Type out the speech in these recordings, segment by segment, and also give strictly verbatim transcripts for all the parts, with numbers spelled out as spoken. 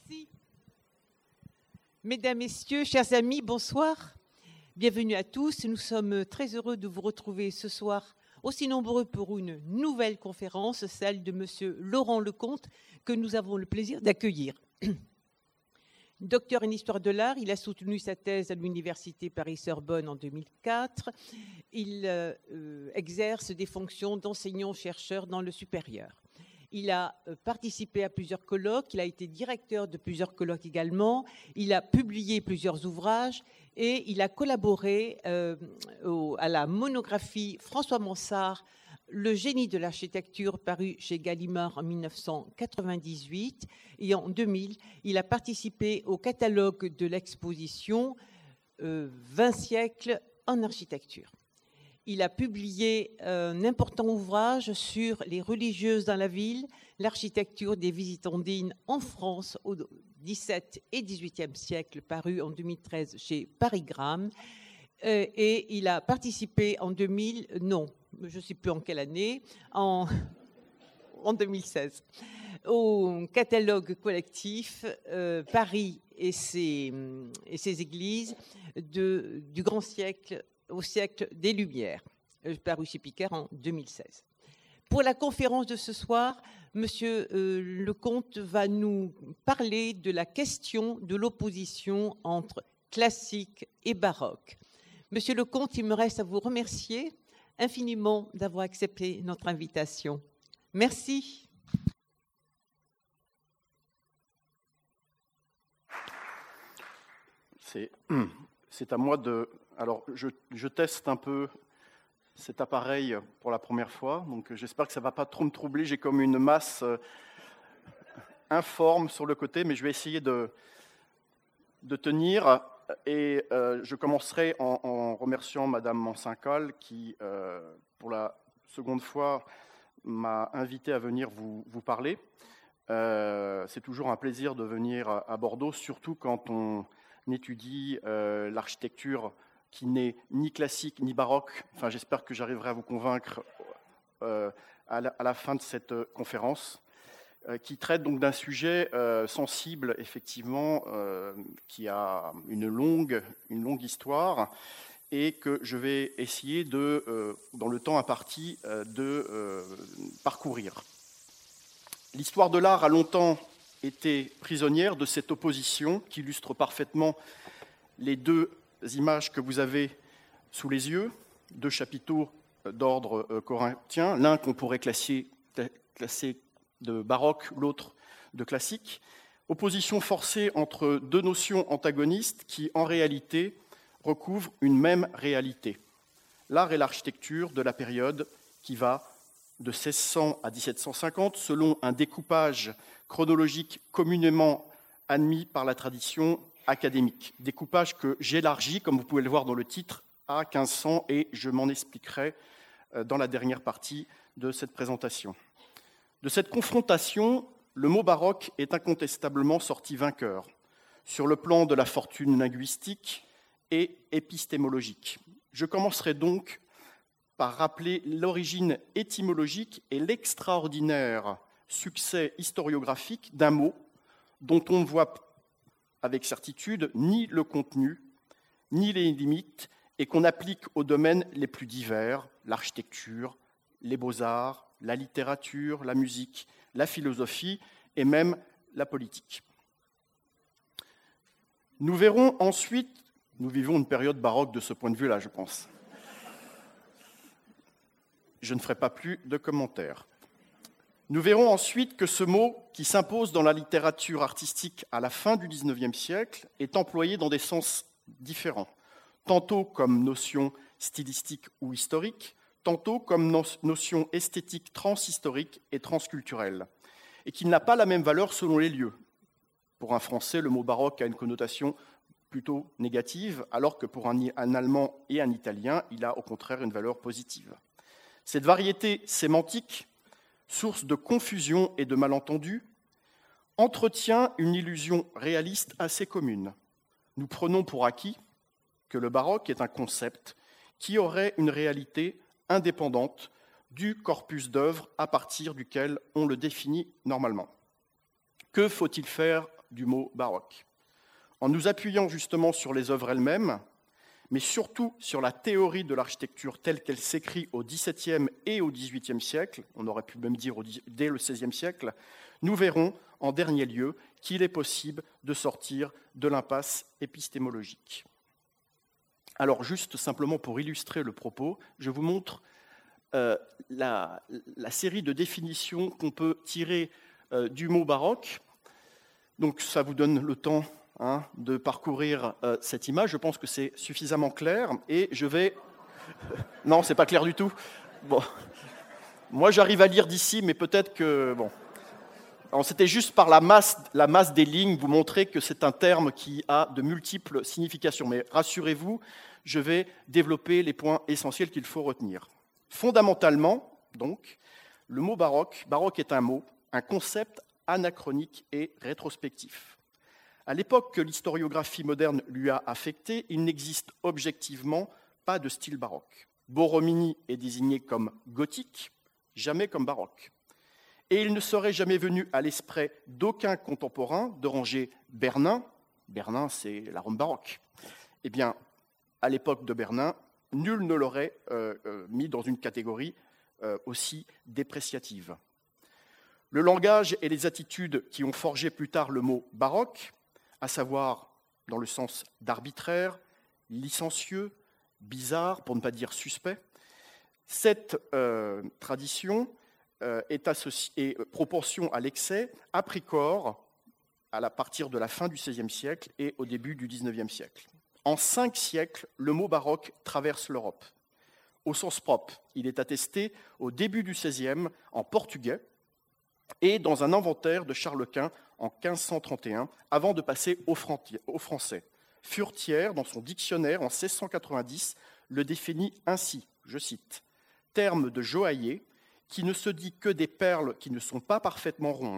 Merci. Mesdames, Messieurs, chers amis, bonsoir. Bienvenue à tous. Nous sommes très heureux de vous retrouver ce soir, aussi nombreux pour une nouvelle conférence, celle de Monsieur Laurent Lecomte, que nous avons le plaisir d'accueillir. Docteur en histoire de l'art, il a soutenu sa thèse à l'Université Paris-Sorbonne en deux mille quatre. Il euh, exerce des fonctions d'enseignant-chercheur dans le supérieur. Il a participé à plusieurs colloques, il a été directeur de plusieurs colloques également, il a publié plusieurs ouvrages et il a collaboré euh, au, à la monographie François Mansart, Le génie de l'architecture, paru chez Gallimard en mille neuf cent quatre-vingt-dix-huit. Et en deux mille, il a participé au catalogue de l'exposition euh, vingt siècles en architecture. Il a publié un important ouvrage sur les religieuses dans la ville, l'architecture des Visitandines en France au dix-septième et dix-huitième siècle, paru en deux mille treize chez Parigramme. Et il a participé en deux mille, non, je ne sais plus en quelle année, en, en deux mille seize, au catalogue collectif euh, Paris et ses, et ses églises de, du grand siècle au siècle des Lumières, paru chez Picard en deux mille seize. Pour la conférence de ce soir, Monsieur euh, Lecomte va nous parler de la question de l'opposition entre classique et baroque. Monsieur Lecomte, il me reste à vous remercier infiniment d'avoir accepté notre invitation. Merci. C'est, c'est à moi de... Alors, je, je teste un peu cet appareil pour la première fois, donc j'espère que ça ne va pas trop me troubler. J'ai comme une masse informe sur le côté, mais je vais essayer de, de tenir. Et euh, je commencerai en, en remerciant Madame Mansincal qui, euh, pour la seconde fois, m'a invité à venir vous, vous parler. Euh, c'est toujours un plaisir de venir à, à Bordeaux, surtout quand on étudie euh, l'architecture qui n'est ni classique ni baroque. Enfin, j'espère que j'arriverai à vous convaincre euh, à, la, à la fin de cette conférence, euh, qui traite donc d'un sujet euh, sensible, effectivement, euh, qui a une longue, une longue histoire et que je vais essayer, de, euh, dans le temps imparti, euh, de euh, parcourir. L'histoire de l'art a longtemps été prisonnière de cette opposition qui illustre parfaitement les deux images que vous avez sous les yeux, deux chapiteaux d'ordre corinthien, l'un qu'on pourrait classer, classer de baroque, l'autre de classique. Opposition forcée entre deux notions antagonistes qui, en réalité, recouvrent une même réalité. L'art et l'architecture de la période qui va de seize cents à dix-sept cent cinquante, selon un découpage chronologique communément admis par la tradition académique. Découpage que j'élargis, comme vous pouvez le voir dans le titre, à quinze cents, et je m'en expliquerai dans la dernière partie de cette présentation. De cette confrontation, le mot baroque est incontestablement sorti vainqueur, sur le plan de la fortune linguistique et épistémologique. Je commencerai donc par rappeler l'origine étymologique et l'extraordinaire succès historiographique d'un mot dont on ne voit avec certitude ni le contenu, ni les limites, et qu'on applique aux domaines les plus divers, l'architecture, les beaux-arts, la littérature, la musique, la philosophie et même la politique. Nous verrons ensuite, nous vivons une période baroque de ce point de vue-là, je pense. Je ne ferai pas plus de commentaires. Nous verrons ensuite que ce mot, qui s'impose dans la littérature artistique à la fin du dix-neuvième siècle, est employé dans des sens différents, tantôt comme notion stylistique ou historique, tantôt comme notion esthétique transhistorique et transculturelle, et qu'il n'a pas la même valeur selon les lieux. Pour un Français, le mot baroque a une connotation plutôt négative, alors que pour un, un Allemand et un Italien, il a au contraire une valeur positive. Cette variété sémantique, source de confusion et de malentendus, entretient une illusion réaliste assez commune. Nous prenons pour acquis que le baroque est un concept qui aurait une réalité indépendante du corpus d'œuvres à partir duquel on le définit normalement. Que faut-il faire du mot baroque. En nous appuyant justement sur les œuvres elles-mêmes, mais surtout sur la théorie de l'architecture telle qu'elle s'écrit au dix-septième et au dix-huitième siècle, on aurait pu même dire dès le seizième siècle, nous verrons en dernier lieu qu'il est possible de sortir de l'impasse épistémologique. Alors juste simplement pour illustrer le propos, je vous montre euh, la, la série de définitions qu'on peut tirer euh, du mot baroque. Donc ça vous donne le temps hein, de parcourir euh, cette image. Je pense que c'est suffisamment clair et je vais... Non, c'est pas clair du tout. Bon. Moi j'arrive à lire d'ici, mais peut-être que... Bon. Alors, c'était juste par la masse, la masse des lignes vous montrer que c'est un terme qui a de multiples significations. Mais rassurez-vous, je vais développer les points essentiels qu'il faut retenir. Fondamentalement, donc, le mot baroque, baroque est un mot, un concept anachronique et rétrospectif. À l'époque que l'historiographie moderne lui a affecté, il n'existe objectivement pas de style baroque. Borromini est désigné comme gothique, jamais comme baroque. Et il ne serait jamais venu à l'esprit d'aucun contemporain de ranger Bernin, Bernin c'est la Rome baroque, eh bien, à l'époque de Bernin, nul ne l'aurait euh, euh, mis dans une catégorie euh, aussi dépréciative. Le langage et les attitudes qui ont forgé plus tard le mot baroque, à savoir dans le sens d'arbitraire, licencieux, bizarre, pour ne pas dire suspect, cette euh, tradition est associée, proportion à l'excès, a pris corps à partir de la fin du seizième siècle et au début du dix-neuvième siècle. En cinq siècles, le mot baroque traverse l'Europe. Au sens propre, il est attesté au début du seizième en portugais et dans un inventaire de Charles Quint en quinze cent trente et un, avant de passer au français. Furetière, dans son dictionnaire en seize cent quatre-vingt-dix, le définit ainsi, je cite, « terme de joaillier qui ne se dit que des perles qui ne sont pas parfaitement rondes. »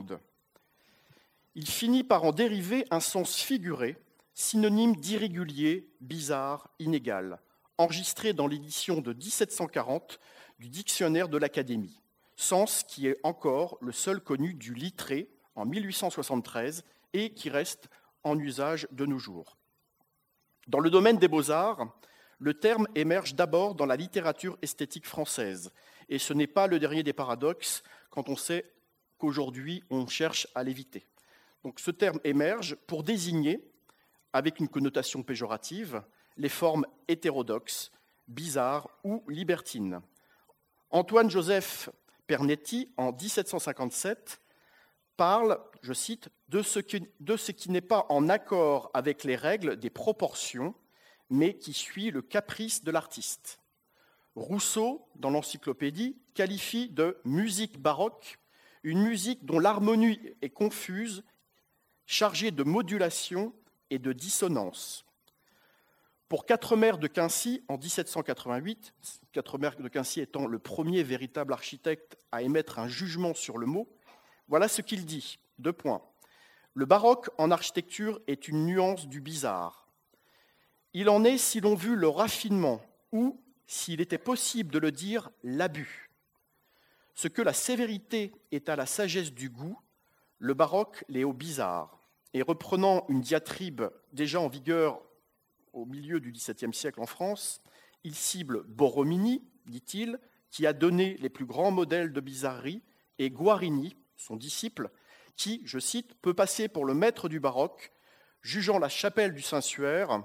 Il finit par en dériver un sens figuré, synonyme d'irrégulier, bizarre, inégal, enregistré dans l'édition de dix-sept cent quarante du dictionnaire de l'Académie, sens qui est encore le seul connu du Littré en mille huit cent soixante-treize et qui reste en usage de nos jours. Dans le domaine des beaux-arts, le terme émerge d'abord dans la littérature esthétique française, et ce n'est pas le dernier des paradoxes quand on sait qu'aujourd'hui on cherche à l'éviter. Donc ce terme émerge pour désigner, avec une connotation péjorative, les formes hétérodoxes, bizarres ou libertines. Antoine-Joseph Pernetti, en dix-sept cent cinquante-sept, parle, je cite, de ce qui, de ce qui n'est pas en accord avec les règles des proportions, mais qui suit le caprice de l'artiste. Rousseau, dans l'Encyclopédie, qualifie de musique baroque une musique dont l'harmonie est confuse, chargée de modulation et de dissonance. Pour Quatremer de Quincy, en dix-sept cent quatre-vingt-huit, Quatremer de Quincy étant le premier véritable architecte à émettre un jugement sur le mot, voilà ce qu'il dit, deux points. Le baroque en architecture est une nuance du bizarre. Il en est, si l'on veut, le raffinement, ou, s'il était possible de le dire, l'abus. Ce que la sévérité est à la sagesse du goût, le baroque l'est au bizarre. Et reprenant une diatribe déjà en vigueur au milieu du dix-septième siècle en France, il cible Borromini, dit-il, qui a donné les plus grands modèles de bizarrerie, et Guarini, son disciple, qui, je cite, peut passer pour le maître du baroque, jugeant la chapelle du Saint-Suaire,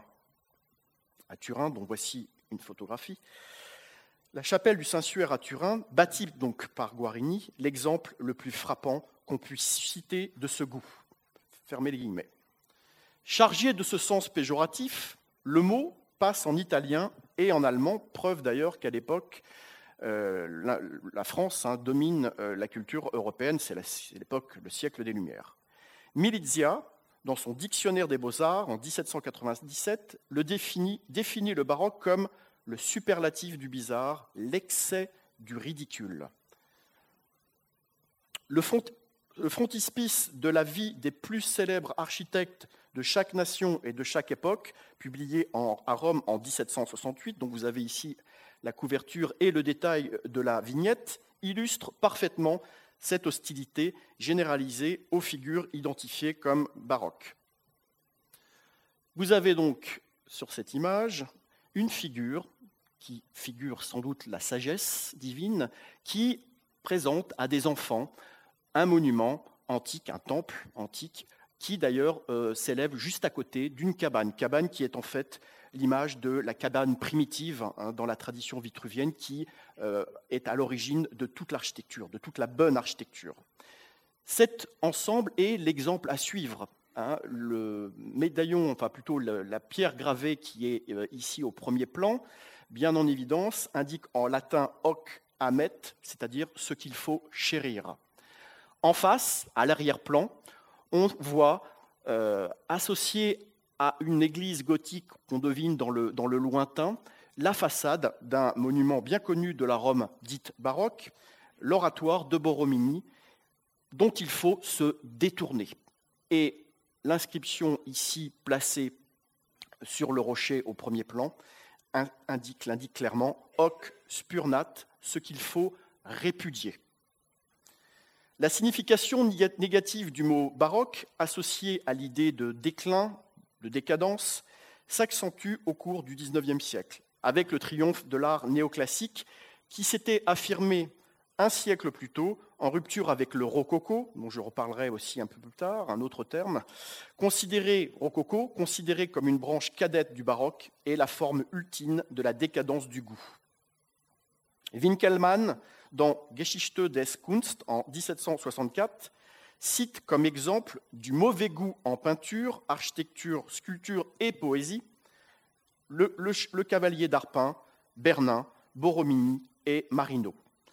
à Turin, dont voici une photographie, la chapelle du Saint-Suaire à Turin, bâtie donc par Guarini, l'exemple le plus frappant qu'on puisse citer de ce goût. Fermez les guillemets. Chargé de ce sens péjoratif, le mot passe en italien et en allemand, preuve d'ailleurs qu'à l'époque, euh, la, la France hein, domine euh, la culture européenne, c'est, la, c'est l'époque, le siècle des Lumières. Milizia, dans son dictionnaire des beaux-arts en dix-sept cent quatre-vingt-dix-sept, le définit, définit le baroque comme le superlatif du bizarre, l'excès du ridicule. Le, font, le frontispice de la vie des plus célèbres architectes de chaque nation et de chaque époque, publié en, à Rome en dix-sept cent soixante-huit, donc vous avez ici la couverture et le détail de la vignette, illustre parfaitement cette hostilité généralisée aux figures identifiées comme baroques. Vous avez donc sur cette image une figure qui figure sans doute la sagesse divine, qui présente à des enfants un monument antique, un temple antique, qui d'ailleurs euh, s'élève juste à côté d'une cabane, cabane qui est en fait l'image de la cabane primitive hein, dans la tradition vitruvienne, qui euh, est à l'origine de toute l'architecture, de toute la bonne architecture. Cet ensemble est l'exemple à suivre. Hein, le médaillon, enfin plutôt le, la pierre gravée qui est euh, ici au premier plan, bien en évidence, indique en latin hoc amet, c'est-à-dire ce qu'il faut chérir. En face, à l'arrière-plan, on voit euh, associé à une église gothique qu'on devine dans le, dans le lointain, la façade d'un monument bien connu de la Rome dite baroque, l'oratoire de Borromini, dont il faut se détourner. Et l'inscription ici placée sur le rocher au premier plan indique, l'indique clairement « hoc spurnat », ce qu'il faut répudier. La signification négative du mot baroque, associée à l'idée de déclin, de décadence, s'accentue au cours du dix-neuvième siècle, avec le triomphe de l'art néoclassique qui s'était affirmé un siècle plus tôt, en rupture avec le rococo, dont je reparlerai aussi un peu plus tard, un autre terme, considéré rococo, considéré comme une branche cadette du baroque et la forme ultime de la décadence du goût. Winkelmann, dans Geschichte des Kunst en dix-sept cent soixante-quatre, cite comme exemple du mauvais goût en peinture, architecture, sculpture et poésie le, le, le cavalier d'Arpin, Bernin, Borromini et Marino.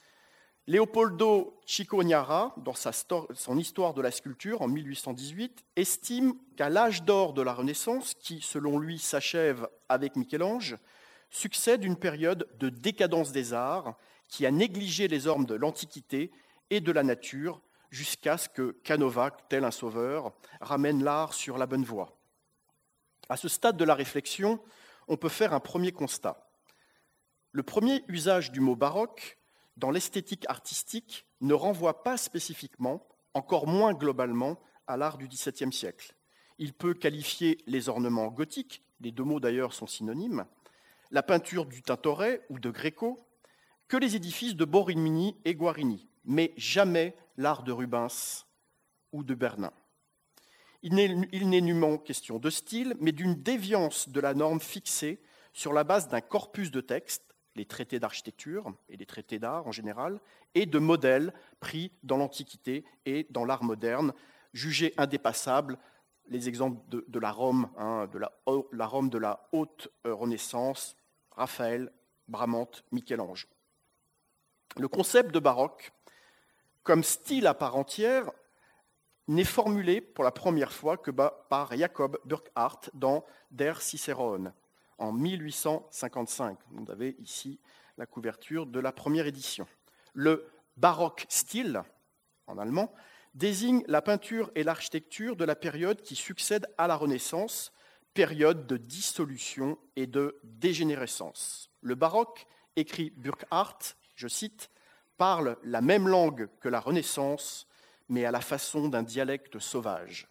Leopoldo Cicognara, dans sa, son Histoire de la sculpture en mille huit cent dix-huit, estime qu'à l'âge d'or de la Renaissance, qui selon lui s'achève avec Michel-Ange, succède une période de décadence des arts qui a négligé les ormes de l'Antiquité et de la nature jusqu'à ce que Canova, tel un sauveur, ramène l'art sur la bonne voie. À ce stade de la réflexion, on peut faire un premier constat. Le premier usage du mot baroque dans l'esthétique artistique ne renvoie pas spécifiquement, encore moins globalement, à l'art du dix-septième siècle. Il peut qualifier les ornements gothiques, les deux mots d'ailleurs sont synonymes, la peinture du Tintoret ou de Gréco, que les édifices de Borromini et Guarini, mais jamais l'art de Rubens ou de Bernin. Il n'est nullement question de style, mais d'une déviance de la norme fixée sur la base d'un corpus de textes, les traités d'architecture et les traités d'art en général, et de modèles pris dans l'Antiquité et dans l'art moderne, jugés indépassables, les exemples de, de la Rome, hein, de la, la Rome de la haute Renaissance, Raphaël, Bramante, Michel-Ange. Le concept de baroque, comme style à part entière, n'est formulé pour la première fois que par Jacob Burckhardt dans Der Cicerone, en mille huit cent cinquante-cinq. Vous avez ici la couverture de la première édition. Le baroque style, en allemand, désigne la peinture et l'architecture de la période qui succède à la Renaissance, période de dissolution et de dégénérescence. Le baroque, écrit Burckhardt, je cite, parle la même langue que la Renaissance, mais à la façon d'un dialecte sauvage.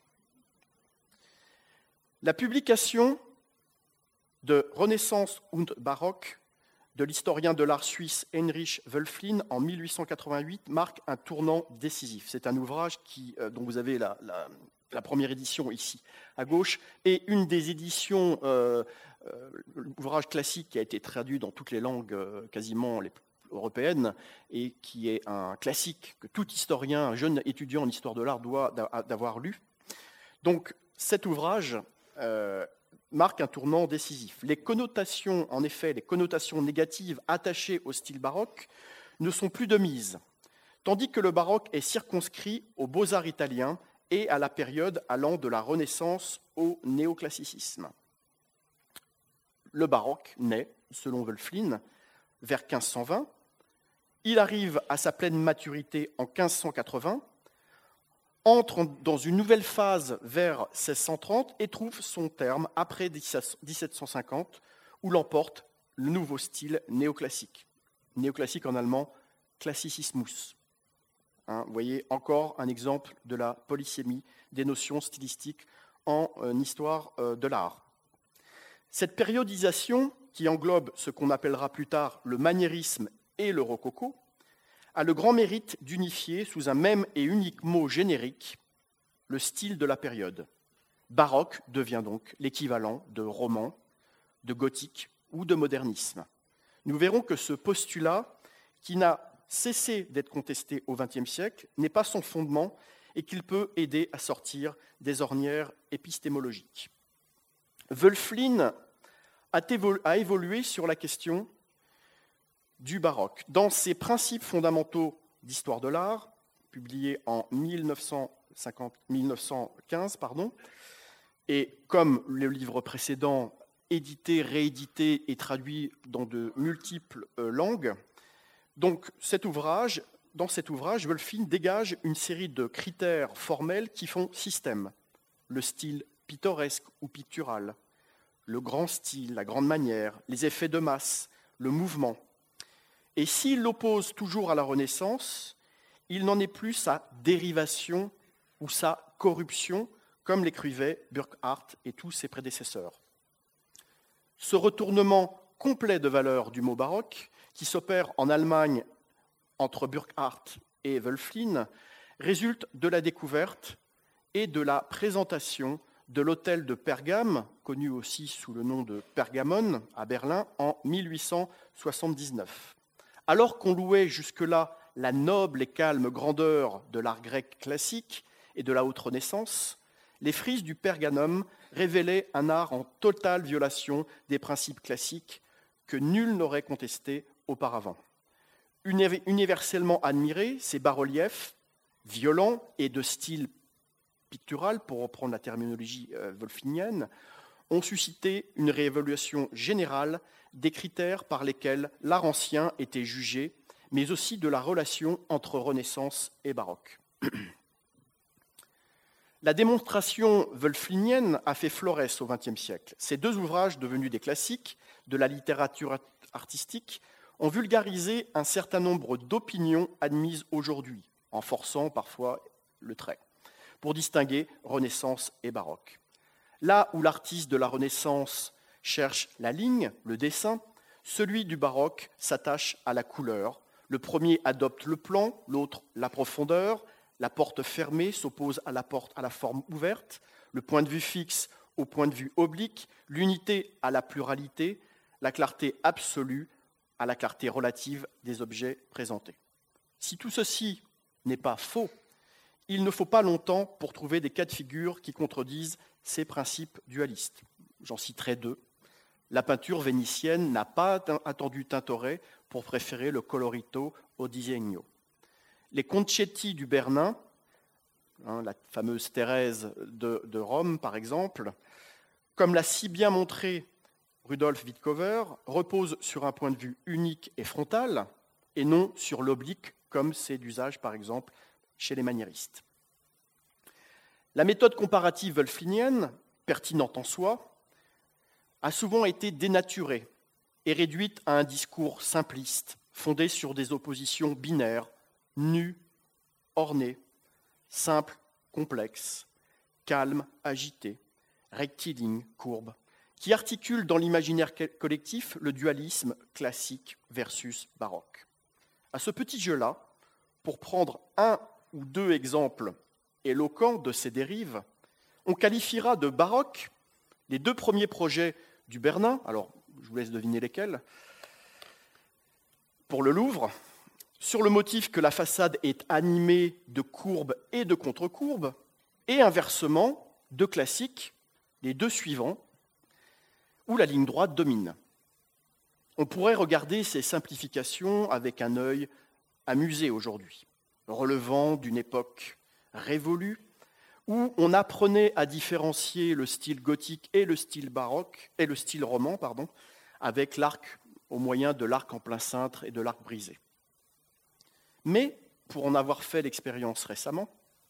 La publication de Renaissance und Baroque de l'historien de l'art suisse Heinrich Wölfflin en mille huit cent quatre-vingt-huit marque un tournant décisif. C'est un ouvrage qui, dont vous avez la, la, la première édition ici à gauche, et une des éditions, euh, euh, l'ouvrage classique qui a été traduit dans toutes les langues euh, quasiment les européennes et qui est un classique que tout historien, un jeune étudiant en histoire de l'art doit d'avoir lu. Donc cet ouvrage euh, marque un tournant décisif. Les connotations, en effet, les connotations négatives attachées au style baroque ne sont plus de mise, tandis que le baroque est circonscrit aux beaux-arts italiens et à la période allant de la Renaissance au néoclassicisme. Le baroque naît, selon Wölfflin, vers quinze cent vingt. Il arrive à sa pleine maturité en quinze cent quatre-vingts, entre dans une nouvelle phase vers seize cent trente et trouve son terme après dix-sept cent cinquante, où l'emporte le nouveau style néoclassique. Néoclassique en allemand, Klassizismus. Hein, vous voyez encore un exemple de la polysémie des notions stylistiques en euh, histoire euh, de l'art. Cette périodisation, qui englobe ce qu'on appellera plus tard le maniérisme et le rococo, a le grand mérite d'unifier sous un même et unique mot générique le style de la période. Baroque devient donc l'équivalent de roman, de gothique ou de modernisme. Nous verrons que ce postulat, qui n'a cessé d'être contesté au vingtième siècle, n'est pas sans fondement et qu'il peut aider à sortir des ornières épistémologiques. Wölfflin a évolué sur la question du baroque. Dans ses principes fondamentaux d'histoire de l'art, publiés en mille neuf cent quinze, pardon, et comme le livre précédent, édité, réédité et traduit dans de multiples langues, donc cet ouvrage, dans cet ouvrage, Wölfflin dégage une série de critères formels qui font système. Le style pittoresque ou pictural, le grand style, la grande manière, les effets de masse, le mouvement. Et s'il l'oppose toujours à la Renaissance, il n'en est plus sa dérivation ou sa corruption, comme l'écrivaient Burckhardt et tous ses prédécesseurs. Ce retournement complet de valeur du mot baroque, qui s'opère en Allemagne entre Burckhardt et Wölfflin, résulte de la découverte et de la présentation de l'hôtel de Pergame, connu aussi sous le nom de Pergamon, à Berlin, en mille huit cent soixante-dix-neuf. Alors qu'on louait jusque-là la noble et calme grandeur de l'art grec classique et de la haute Renaissance, les frises du Pergamon révélaient un art en totale violation des principes classiques que nul n'aurait contesté auparavant. Universellement admirés, ces bas-reliefs, violents et de style pictural, pour reprendre la terminologie wölfflinienne, ont suscité une réévaluation générale des critères par lesquels l'art ancien était jugé, mais aussi de la relation entre Renaissance et baroque. La démonstration wölfflinienne a fait florès au vingtième siècle. Ces deux ouvrages, devenus des classiques de la littérature artistique, ont vulgarisé un certain nombre d'opinions admises aujourd'hui, en forçant parfois le trait, pour distinguer Renaissance et baroque. Là où l'artiste de la Renaissance cherche la ligne, le dessin, celui du baroque s'attache à la couleur. Le premier adopte le plan, l'autre la profondeur. La porte fermée s'oppose à la porte à la forme ouverte, le point de vue fixe au point de vue oblique, l'unité à la pluralité, la clarté absolue à la clarté relative des objets présentés. Si tout ceci n'est pas faux, il ne faut pas longtemps pour trouver des cas de figure qui contredisent ces principes dualistes. J'en citerai deux. La peinture vénitienne n'a pas attendu Tintoret pour préférer le colorito au disegno. Les Concetti du Bernin, hein, la fameuse Thérèse de, de Rome par exemple, comme l'a si bien montré Rudolf Wittkower, reposent sur un point de vue unique et frontal, et non sur l'oblique, comme c'est d'usage par exemple chez les maniéristes. La méthode comparative wölfflinienne, pertinente en soi, a souvent été dénaturée et réduite à un discours simpliste, fondé sur des oppositions binaires, nues, ornées, simples, complexes, calmes, agités, rectilignes, courbes, qui articulent dans l'imaginaire collectif le dualisme classique versus baroque. À ce petit jeu-là, pour prendre un ou deux exemples éloquents de ces dérives, on qualifiera de baroque les deux premiers projets du Bernin, alors je vous laisse deviner lesquels, pour le Louvre, sur le motif que la façade est animée de courbes et de contre-courbes, et inversement, de classiques, les deux suivants, où la ligne droite domine. On pourrait regarder ces simplifications avec un œil amusé aujourd'hui, relevant d'une époque révolue, où on apprenait à différencier le style gothique et le style baroque, et le style roman, pardon, avec l'arc au moyen de l'arc en plein cintre et de l'arc brisé. Mais, pour en avoir fait l'expérience récemment,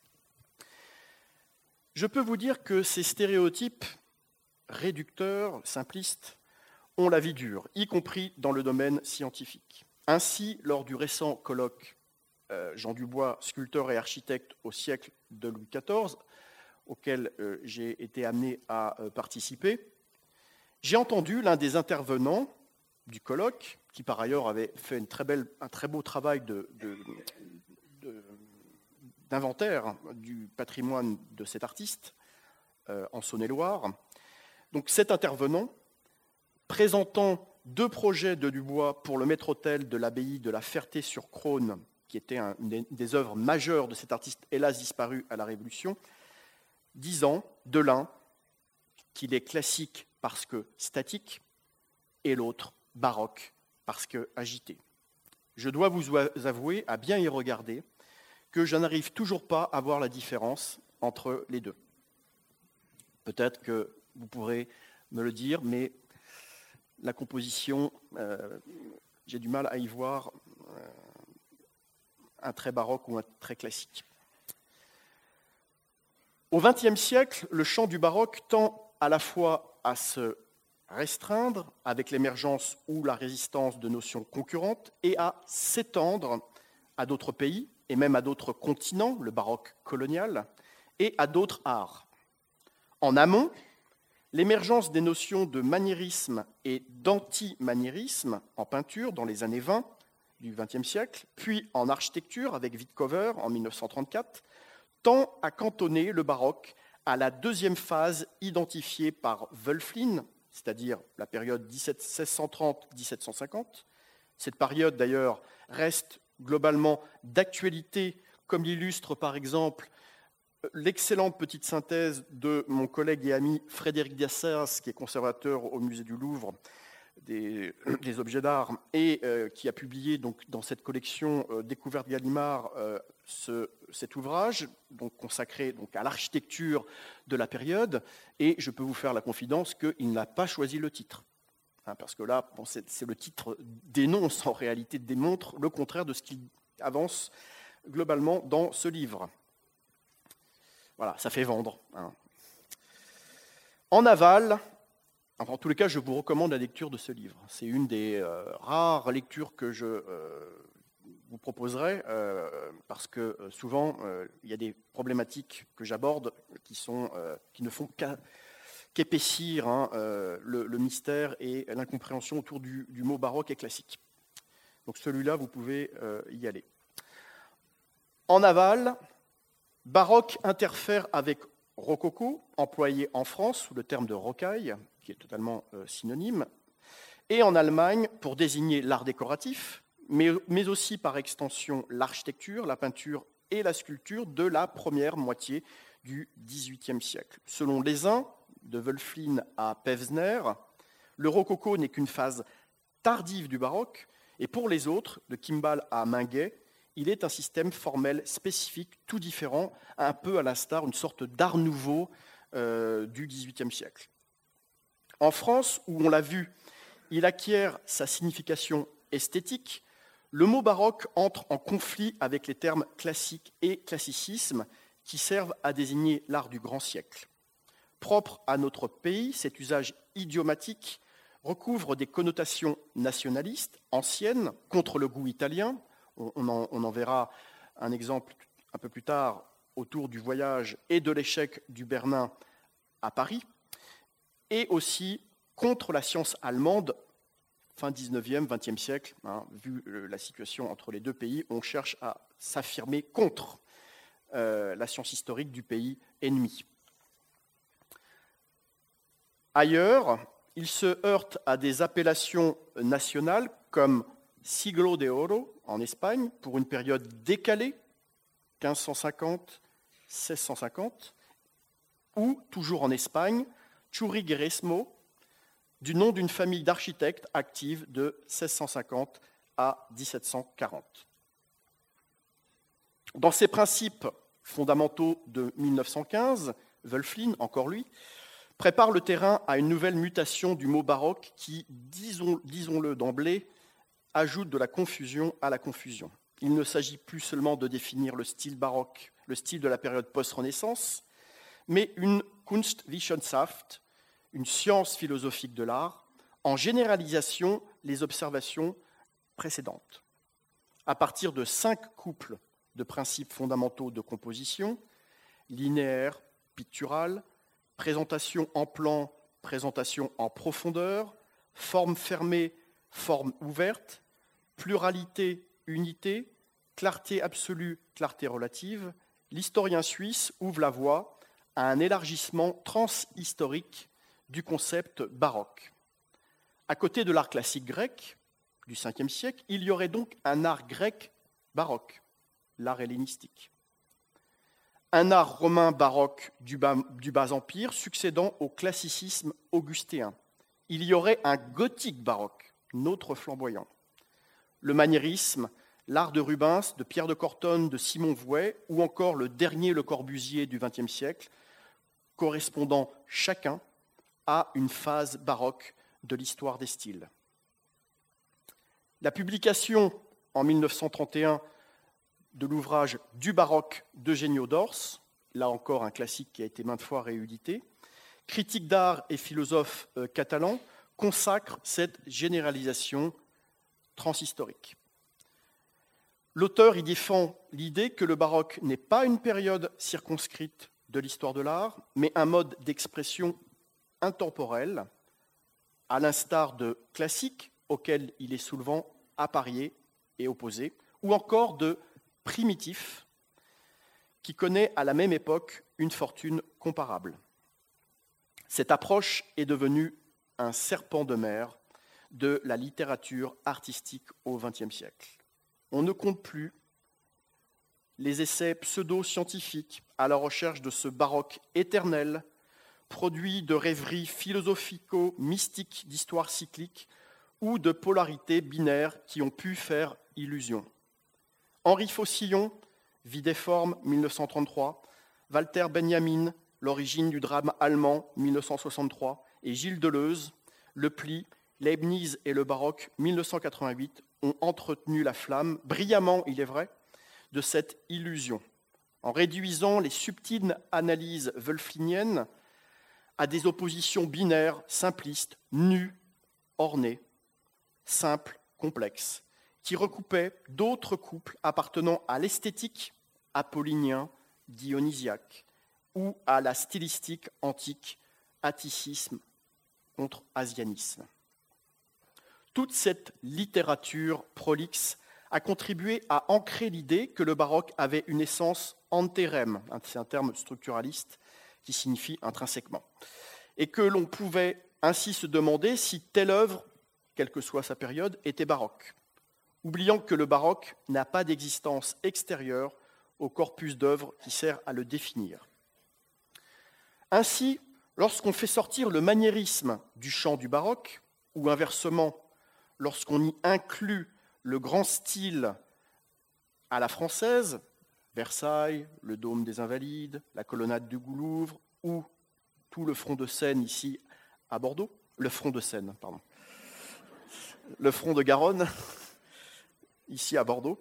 je peux vous dire que ces stéréotypes réducteurs, simplistes, ont la vie dure, y compris dans le domaine scientifique. Ainsi, lors du récent colloque euh, Jean Dubois, sculpteur et architecte au siècle de Louis quatorze, auquel euh, j'ai été amené à euh, participer, j'ai entendu l'un des intervenants du colloque, qui par ailleurs avait fait une très belle, un très beau travail de, de, de, d'inventaire du patrimoine de cet artiste euh, en Saône-et-Loire. Donc cet intervenant, présentant deux projets de Dubois pour le maître-autel de l'abbaye de la Ferté-sur-Crône, qui était un, une des, des œuvres majeures de cet artiste, hélas disparu à la Révolution, disant de l'un qu'il est classique parce que statique, et l'autre baroque parce que agité. Je dois vous avouer, à bien y regarder, que je n'arrive toujours pas à voir la différence entre les deux. Peut-être que vous pourrez me le dire, mais la composition, euh, j'ai du mal à y voir euh, un trait baroque ou un trait classique. Au vingtième siècle, le champ du baroque tend à la fois à se restreindre avec l'émergence ou la résistance de notions concurrentes et à s'étendre à d'autres pays et même à d'autres continents, le baroque colonial, et à d'autres arts. En amont, l'émergence des notions de maniérisme et d'anti-maniérisme en peinture dans les années vingt du vingtième siècle, puis en architecture avec Wittcover en mille neuf cent trente-quatre, tend à cantonner le baroque à la deuxième phase identifiée par Wölfflin, c'est-à-dire la période seize cent trente à dix-sept cent cinquante. Cette période, d'ailleurs, reste globalement d'actualité, comme l'illustre par exemple l'excellente petite synthèse de mon collègue et ami Frédéric Dassers, qui est conservateur au musée du Louvre des, des objets d'art, et euh, qui a publié donc, dans cette collection euh, Découverte Gallimard euh, ce, cet ouvrage donc, consacré donc, à l'architecture de la période. Et je peux vous faire la confidence qu'il n'a pas choisi le titre. Hein, parce que là, bon, c'est, c'est le titre dénonce, en réalité démontre le contraire de ce qu'il avance globalement dans ce livre. Voilà, ça fait vendre. Hein. En aval, en tous les cas, je vous recommande la lecture de ce livre. C'est une des euh, rares lectures que je euh, vous proposerai, euh, parce que euh, souvent, euh, il y a des problématiques que j'aborde qui, sont, euh, qui ne font qu'à, qu'épaissir hein, euh, le, le mystère et l'incompréhension autour du, du mot baroque et classique. Donc celui-là, vous pouvez euh, y aller. En aval, baroque interfère avec rococo, employé en France sous le terme de rocaille, qui est totalement euh, synonyme, et en Allemagne pour désigner l'art décoratif, mais, mais aussi par extension l'architecture, la peinture et la sculpture de la première moitié du dix-huitième siècle. Selon les uns, de Wölfflin à Pevsner, le rococo n'est qu'une phase tardive du baroque, et pour les autres, de Kimball à Minguet, il est un système formel spécifique, tout différent, un peu à l'instar, une sorte d'art nouveau euh, du dix-huitième siècle. En France, où on l'a vu, il acquiert sa signification esthétique, le mot baroque entre en conflit avec les termes classique et classicisme qui servent à désigner l'art du grand siècle. Propre à notre pays, cet usage idiomatique recouvre des connotations nationalistes, anciennes, contre le goût italien. On en, on en verra un exemple un peu plus tard autour du voyage et de l'échec du Bernin à Paris, et aussi contre la science allemande, fin dix-neuvième, vingtième siècle. Hein, vu la situation entre les deux pays, on cherche à s'affirmer contre euh, la science historique du pays ennemi. Ailleurs, il se heurte à des appellations nationales comme Siglo de Oro en Espagne pour une période décalée, quinze cent cinquante à seize cent cinquante, ou, toujours en Espagne, Churrigueresmo, du nom d'une famille d'architectes active de seize cent cinquante à dix-sept cent quarante. Dans ses principes fondamentaux de mille neuf cent quinze, Wölfflin, encore lui, prépare le terrain à une nouvelle mutation du mot baroque qui, disons, disons-le d'emblée, ajoute de la confusion à la confusion. Il ne s'agit plus seulement de définir le style baroque, le style de la période post-Renaissance, mais une Kunstwissenschaft, une science philosophique de l'art, en généralisation les observations précédentes. à partir de cinq couples de principes fondamentaux de composition, linéaire, pictural, présentation en plan, présentation en profondeur, forme fermée, forme ouverte, pluralité, unité, clarté absolue, clarté relative, l'historien suisse ouvre la voie à un élargissement transhistorique du concept baroque. À côté de l'art classique grec du cinquième siècle, il y aurait donc un art grec baroque, l'art hellénistique. Un art romain baroque du bas, du bas empire succédant au classicisme augustéen. Il y aurait un gothique baroque, notre flamboyant. Le maniérisme, l'art de Rubens, de Pierre de Cortone, de Simon Vouet, ou encore le dernier Le Corbusier du vingtième siècle, correspondant chacun à une phase baroque de l'histoire des styles. La publication en mille neuf cent trente et un de l'ouvrage Du baroque d'Eugenio d'Ors, là encore un classique qui a été maintes fois réédité, critique d'art et philosophe euh, catalan, consacre cette généralisation transhistorique. L'auteur y défend l'idée que le baroque n'est pas une période circonscrite de l'histoire de l'art, mais un mode d'expression intemporel, à l'instar de classiques auxquels il est souvent apparié et opposé, ou encore de primitif, qui connaît à la même époque une fortune comparable. Cette approche est devenue un serpent de mer de la littérature artistique au vingtième siècle. On ne compte plus les essais pseudo-scientifiques à la recherche de ce baroque éternel, produit de rêveries philosophico-mystiques d'histoire cyclique ou de polarités binaires qui ont pu faire illusion. Henri Faucillon, Vie des formes, mille neuf cent trente-trois, Walter Benjamin, L'origine du drame allemand, mille neuf cent soixante-trois, et Gilles Deleuze, Le pli, Leibniz et le baroque, mille neuf cent quatre-vingt-huit, ont entretenu la flamme, brillamment, il est vrai, de cette illusion, en réduisant les subtiles analyses wölffliniennes à des oppositions binaires, simplistes, nues, ornées, simples, complexes, qui recoupaient d'autres couples appartenant à l'esthétique apollinien, dionysiaque, ou à la stylistique antique, atticisme contre asianisme. Toute cette littérature prolixe a contribué à ancrer l'idée que le baroque avait une essence anterem, c'est un terme structuraliste qui signifie intrinsèquement, et que l'on pouvait ainsi se demander si telle œuvre, quelle que soit sa période, était baroque, oubliant que le baroque n'a pas d'existence extérieure au corpus d'œuvres qui sert à le définir. Ainsi, lorsqu'on fait sortir le maniérisme du champ du baroque, ou inversement, lorsqu'on y inclut le grand style à la française, Versailles, le dôme des Invalides, la colonnade du Goulouvre, ou tout le front de Seine ici à Bordeaux, le front de Seine, pardon, le front de Garonne, ici à Bordeaux,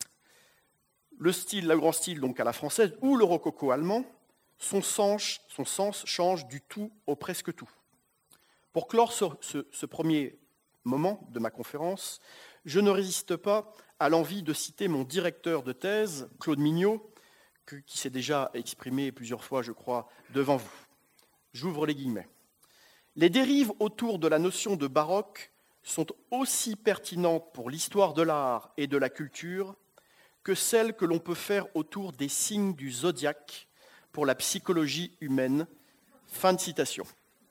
le style, le grand style donc à la française, ou le rococo allemand, son sens, son sens change du tout au presque tout. Pour clore ce, ce, ce premier moment de ma conférence, je ne résiste pas à l'envie de citer mon directeur de thèse, Claude Mignot, que, qui s'est déjà exprimé plusieurs fois, je crois, devant vous. J'ouvre les guillemets. Les dérives autour de la notion de baroque sont aussi pertinentes pour l'histoire de l'art et de la culture que celles que l'on peut faire autour des signes du zodiaque pour la psychologie humaine. Fin de citation.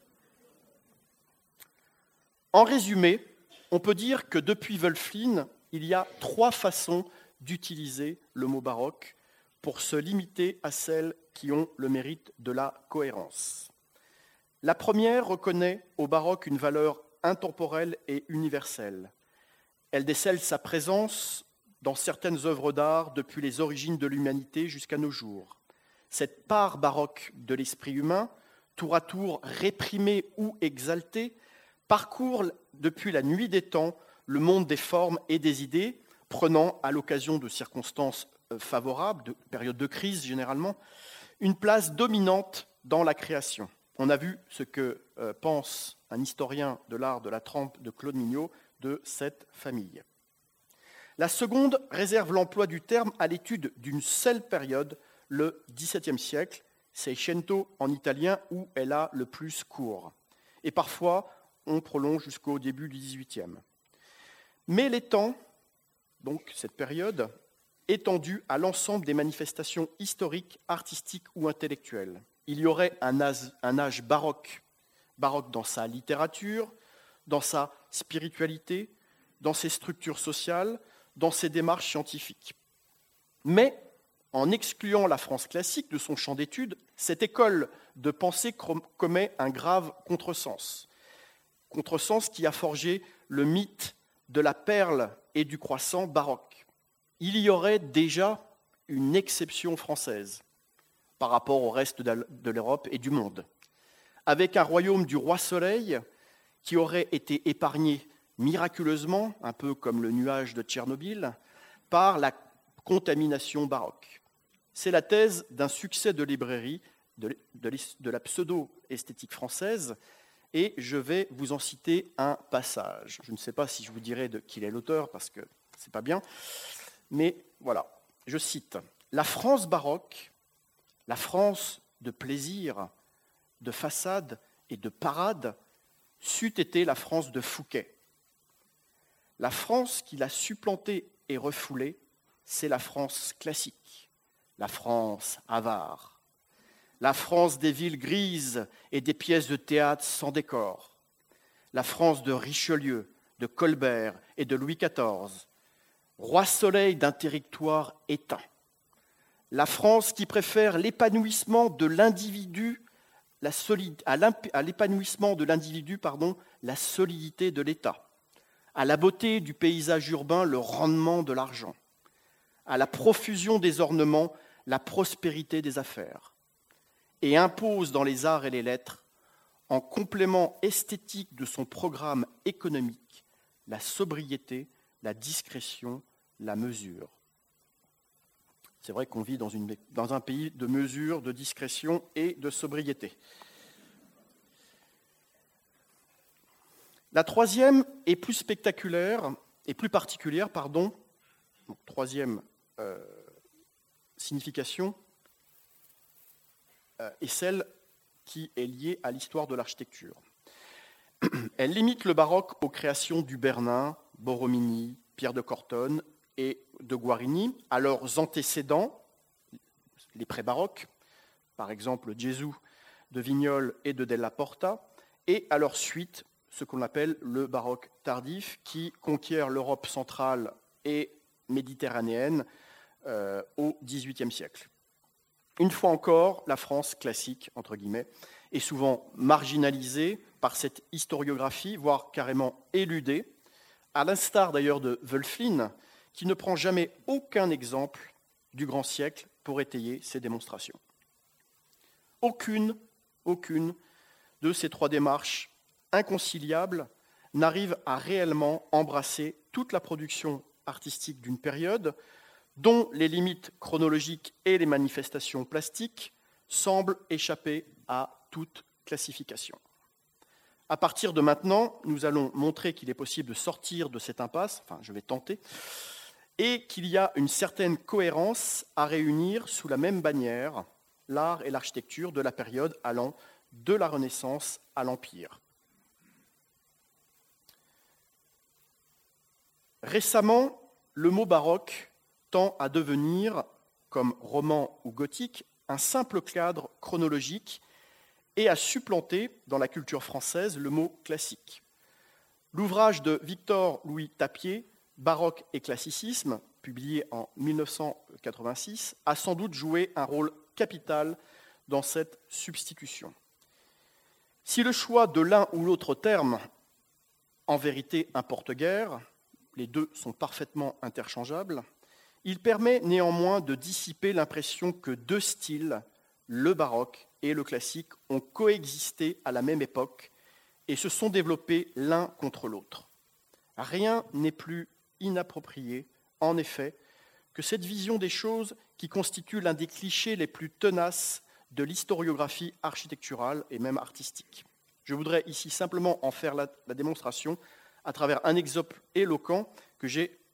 En résumé, on peut dire que depuis Wölfflin, il y a trois façons d'utiliser le mot baroque pour se limiter à celles qui ont le mérite de la cohérence. La première reconnaît au baroque une valeur intemporelle et universelle. Elle décèle sa présence dans certaines œuvres d'art depuis les origines de l'humanité jusqu'à nos jours. Cette part baroque de l'esprit humain, tour à tour réprimée ou exaltée, parcourt depuis la nuit des temps le monde des formes et des idées, prenant, à l'occasion de circonstances favorables, de périodes de crise généralement, une place dominante dans la création. On a vu ce que euh, pense un historien de l'art de la trempe de Claude Mignot de cette famille. La seconde réserve l'emploi du terme à l'étude d'une seule période, le dix-septième siècle, Seicento en italien, où elle a le plus cours. Et parfois, on prolonge jusqu'au début du dix-huitième. Mais les temps, donc cette période, étendue à l'ensemble des manifestations historiques, artistiques ou intellectuelles. Il y aurait un âge, un âge baroque, baroque dans sa littérature, dans sa spiritualité, dans ses structures sociales, dans ses démarches scientifiques. Mais, en excluant la France classique de son champ d'études, cette école de pensée commet un grave contresens. Contresens qui a forgé le mythe de la perle et du croissant baroque. Il y aurait déjà une exception française par rapport au reste de l'Europe et du monde, avec un royaume du roi Soleil qui aurait été épargné miraculeusement, un peu comme le nuage de Tchernobyl, par la contamination baroque. C'est la thèse d'un succès de librairie de, de, de la pseudo-esthétique française, et je vais vous en citer un passage. Je ne sais pas si je vous dirai de qui est l'auteur, parce que ce n'est pas bien, mais voilà, je cite. « La France baroque, la France de plaisir, de façade et de parade, c'eût été la France de Fouquet. La France qui l'a supplantée et refoulée, c'est la France classique, la France avare, la France des villes grises et des pièces de théâtre sans décor, la France de Richelieu, de Colbert et de Louis quatorze, roi soleil d'un territoire éteint, la France qui préfère l'épanouissement de l'individu la solide, à l'épanouissement de l'individu, pardon, la solidité de l'État, à la beauté du paysage urbain, le rendement de l'argent, à la profusion des ornements, la prospérité des affaires, et impose dans les arts et les lettres, en complément esthétique de son programme économique, la sobriété, la discrétion, la mesure. C'est vrai qu'on vit dans, une, dans un pays de mesure, de discrétion et de sobriété. La troisième est plus spectaculaire et plus particulière, pardon. Donc, troisième euh, signification euh, est celle qui est liée à l'histoire de l'architecture. Elle limite le baroque aux créations du Bernin, Borromini, Pierre de Cortone et de Guarini, à leurs antécédents, les pré-baroques, par exemple Gesù de Vignole et de Della Porta, et à leur suite, ce qu'on appelle le baroque tardif, qui conquiert l'Europe centrale et méditerranéenne euh, au dix-huitième siècle. Une fois encore, la France classique, entre guillemets, est souvent marginalisée par cette historiographie, voire carrément éludée, à l'instar d'ailleurs de Wölfflin, qui ne prend jamais aucun exemple du grand siècle pour étayer ses démonstrations. Aucune, aucune de ces trois démarches inconciliables n'arrive à réellement embrasser toute la production artistique d'une période dont les limites chronologiques et les manifestations plastiques semblent échapper à toute classification. À partir de maintenant, nous allons montrer qu'il est possible de sortir de cette impasse, enfin je vais tenter, et qu'il y a une certaine cohérence à réunir sous la même bannière l'art et l'architecture de la période allant de la Renaissance à l'Empire. Récemment, le mot baroque tend à devenir, comme roman ou gothique, un simple cadre chronologique et à supplanter, dans la culture française, le mot classique. L'ouvrage de Victor-Louis Tapier, Baroque et classicisme, publié en mille neuf cent quatre-vingt-six, a sans doute joué un rôle capital dans cette substitution. Si le choix de l'un ou l'autre terme, en vérité, importe guère, les deux sont parfaitement interchangeables, il permet néanmoins de dissiper l'impression que deux styles, le baroque et le classique, ont coexisté à la même époque et se sont développés l'un contre l'autre. Rien n'est plus inapproprié, en effet, que cette vision des choses qui constitue l'un des clichés les plus tenaces de l'historiographie architecturale et même artistique. Je voudrais ici simplement en faire la, la démonstration à travers un exemple éloquent que j'ai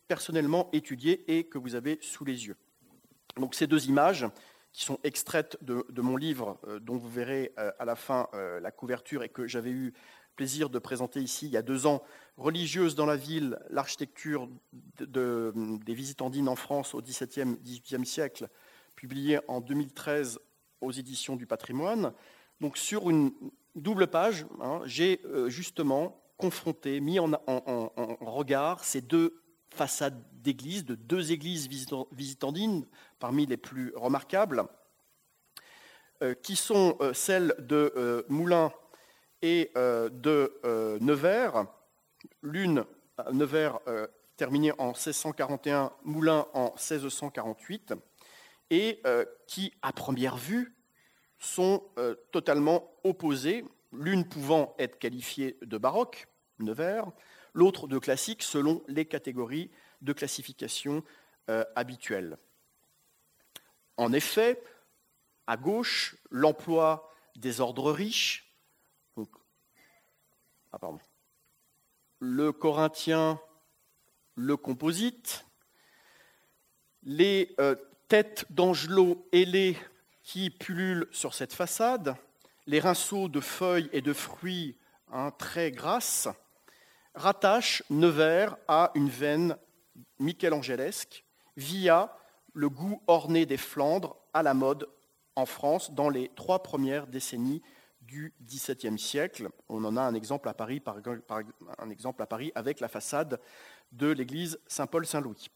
personnellement étudié et que vous avez sous les yeux. Donc ces deux images qui sont extraites de, de mon livre, euh, dont vous verrez euh, à la fin euh, la couverture et que j'avais eu plaisir de présenter ici il y a deux ans, Religieuse dans la ville, l'architecture de, de, des visitandines en France au dix-septième dix-huitième siècle, publié en deux mille treize aux éditions du Patrimoine. Donc sur une double page, hein, j'ai euh, justement confronté, mis en, en, en, en regard ces deux façades d'églises, de deux églises visitandines, parmi les plus remarquables, euh, qui sont euh, celles de euh, Moulins et euh, de euh, Nevers, l'une, Nevers, euh, terminée en seize cent quarante et un, Moulins en seize cent quarante-huit, et euh, qui, à première vue, sont euh, totalement opposées, l'une pouvant être qualifiée de baroque, Nevers, l'autre de classique selon les catégories de classification euh, habituelles. En effet, à gauche, l'emploi des ordres riches, donc, ah pardon, le corinthien, le composite, les euh, têtes d'angelots ailés qui pullulent sur cette façade, les rinceaux de feuilles et de fruits hein, très grasses, rattachent Nevers à une veine michelangelesque via le goût orné des Flandres à la mode en France dans les trois premières décennies du dix-septième siècle. On en a un exemple à Paris, par, par, un exemple à Paris avec la façade de l'église Saint-Paul-Saint-Louis.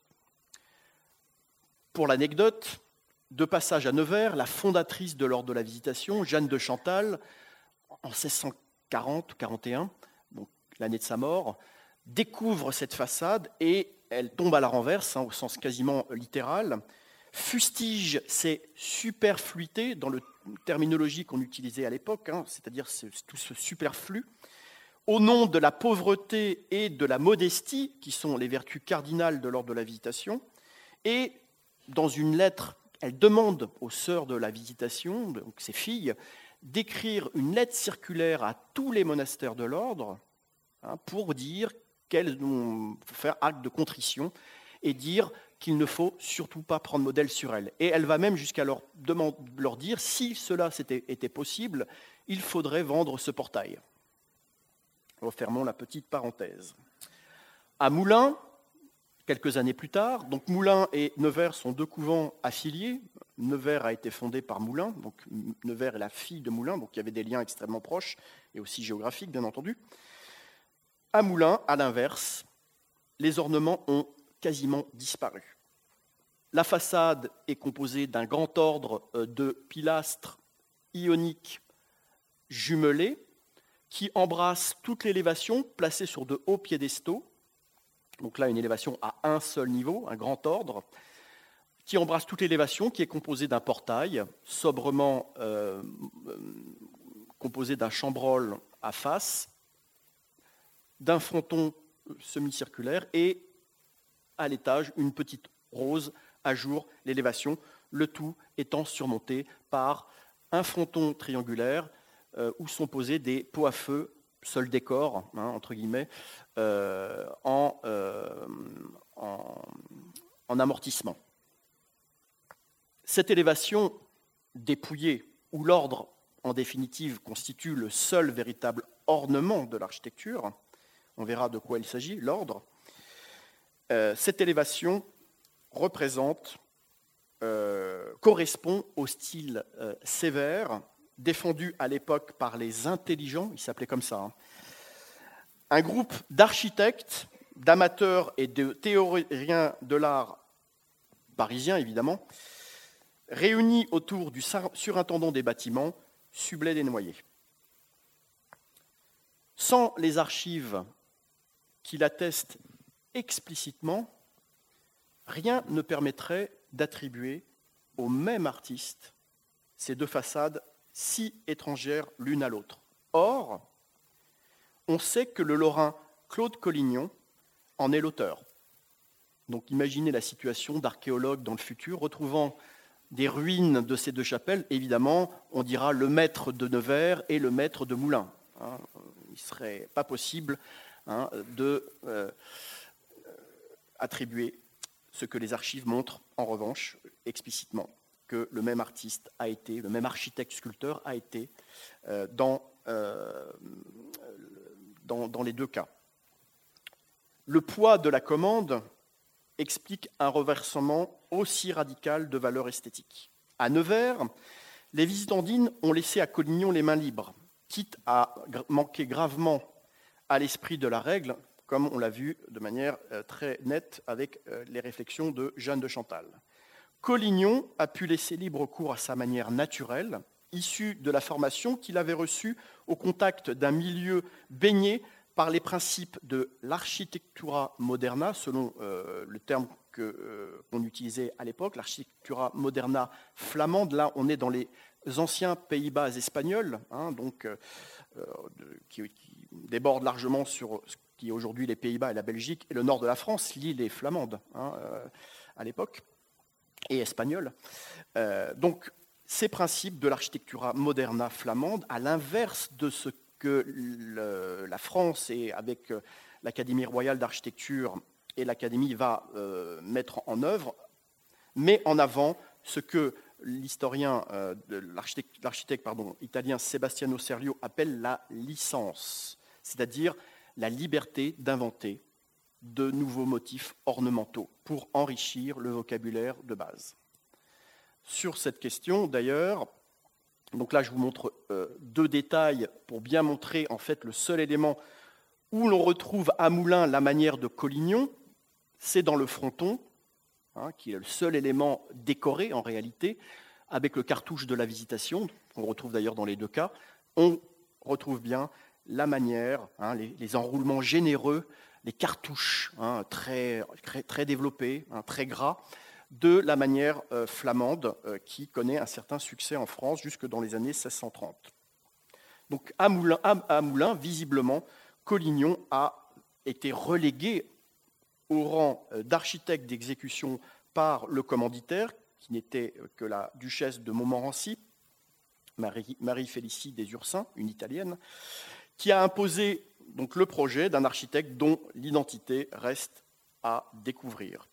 Pour l'anecdote, de passage à Nevers, la fondatrice de l'ordre de la Visitation, Jeanne de Chantal, en seize cent quarante ou quarante et un, donc l'année de sa mort, découvre cette façade et elle tombe à la renverse, hein, au sens quasiment littéral, fustige ces superfluités dans la terminologie qu'on utilisait à l'époque, hein, c'est-à-dire ce, tout ce superflu, au nom de la pauvreté et de la modestie, qui sont les vertus cardinales de l'ordre de la Visitation, et dans une lettre, elle demande aux sœurs de la Visitation, donc ses filles, d'écrire une lettre circulaire à tous les monastères de l'ordre hein, pour dire qu'elles vont faire acte de contrition et dire qu'il ne faut surtout pas prendre modèle sur elles. Et elle va même jusqu'à leur, demander, leur dire, si cela était, était possible, il faudrait vendre ce portail. Refermons la petite parenthèse. À Moulins, quelques années plus tard, donc Moulins et Nevers sont deux couvents affiliés. Nevers a été fondé par Moulins, donc Nevers est la fille de Moulins, donc il y avait des liens extrêmement proches et aussi géographiques, bien entendu. À Moulins, à l'inverse, les ornements ont quasiment disparu. La façade est composée d'un grand ordre de pilastres ioniques jumelés qui embrassent toute l'élévation placée sur de hauts piédestaux. Donc là, une élévation à un seul niveau, un grand ordre, qui embrasse toute l'élévation, qui est composée d'un portail sobrement euh, composé d'un chambranle à face, d'un fronton semi-circulaire et à l'étage, une petite rose à jour l'élévation, le tout étant surmonté par un fronton triangulaire euh, où sont posés des pots à feu, seul décor, hein, entre guillemets, euh, en, euh, en, en amortissement. Cette élévation dépouillée, où l'ordre, en définitive, constitue le seul véritable ornement de l'architecture, on verra de quoi il s'agit, l'ordre, euh, cette élévation représente, euh, correspond au style euh, sévère, défendu à l'époque par les intelligents, il s'appelait comme ça, hein. Un groupe d'architectes, d'amateurs et de théoriens de l'art parisiens, évidemment, réunis autour du surintendant des bâtiments, Sublet Desnoyers. Sans les archives qui l'attestent explicitement, rien ne permettrait d'attribuer au même artiste ces deux façades si étrangères l'une à l'autre. Or, on sait que le Lorrain Claude Collignon en est l'auteur. Donc imaginez la situation d'archéologues dans le futur, retrouvant des ruines de ces deux chapelles. Évidemment, on dira le maître de Nevers et le maître de Moulins. Il ne serait pas possible hein, de, euh, attribuer, ce que les archives montrent en revanche explicitement, que le même artiste a été, le même architecte-sculpteur a été euh, dans, euh, dans, dans les deux cas. Le poids de la commande explique un reversement aussi radical de valeur esthétique. À Nevers, les visitandines ont laissé à Collignon les mains libres, quitte à manquer gravement à l'esprit de la règle, comme on l'a vu de manière très nette avec les réflexions de Jeanne de Chantal. Collignon a pu laisser libre cours à sa manière naturelle, issue de la formation qu'il avait reçue au contact d'un milieu baigné par les principes de l'architectura moderna, selon euh, le terme que, euh, qu'on utilisait à l'époque, l'architectura moderna flamande. Là, on est dans les anciens Pays-Bas espagnols, hein, donc, euh, de, qui, qui débordent largement sur ce qui est aujourd'hui les Pays-Bas et la Belgique, et le nord de la France. L'île est flamande hein, euh, à l'époque, et espagnole. Euh, donc, ces principes de l'architectura moderna flamande, à l'inverse de ce que le, la France, et avec l'Académie royale d'architecture et l'Académie, va euh, mettre en œuvre, met en avant ce que l'historien, euh, l'architecte, l'architecte pardon, italien Sebastiano Serlio appelle la licence, c'est-à-dire la liberté d'inventer de nouveaux motifs ornementaux pour enrichir le vocabulaire de base. Sur cette question, d'ailleurs, donc là je vous montre euh, deux détails pour bien montrer en fait le seul élément où l'on retrouve à Moulins la manière de Collignon, c'est dans le fronton, hein, qui est le seul élément décoré en réalité, avec le cartouche de la Visitation, qu'on retrouve d'ailleurs dans les deux cas. On retrouve bien la manière, hein, les, les enroulements généreux, les cartouches hein, très, très, très développés, hein, très gras, de la manière euh, flamande euh, qui connaît un certain succès en France jusque dans les années seize cent trente. Donc à Moulins, à, à Moulins visiblement, Collignon a été relégué au rang d'architecte d'exécution par le commanditaire, qui n'était que la duchesse de Montmorency, Marie, Marie-Félicie des Ursins, une italienne, qui a imposé donc, le projet d'un architecte dont l'identité reste à découvrir.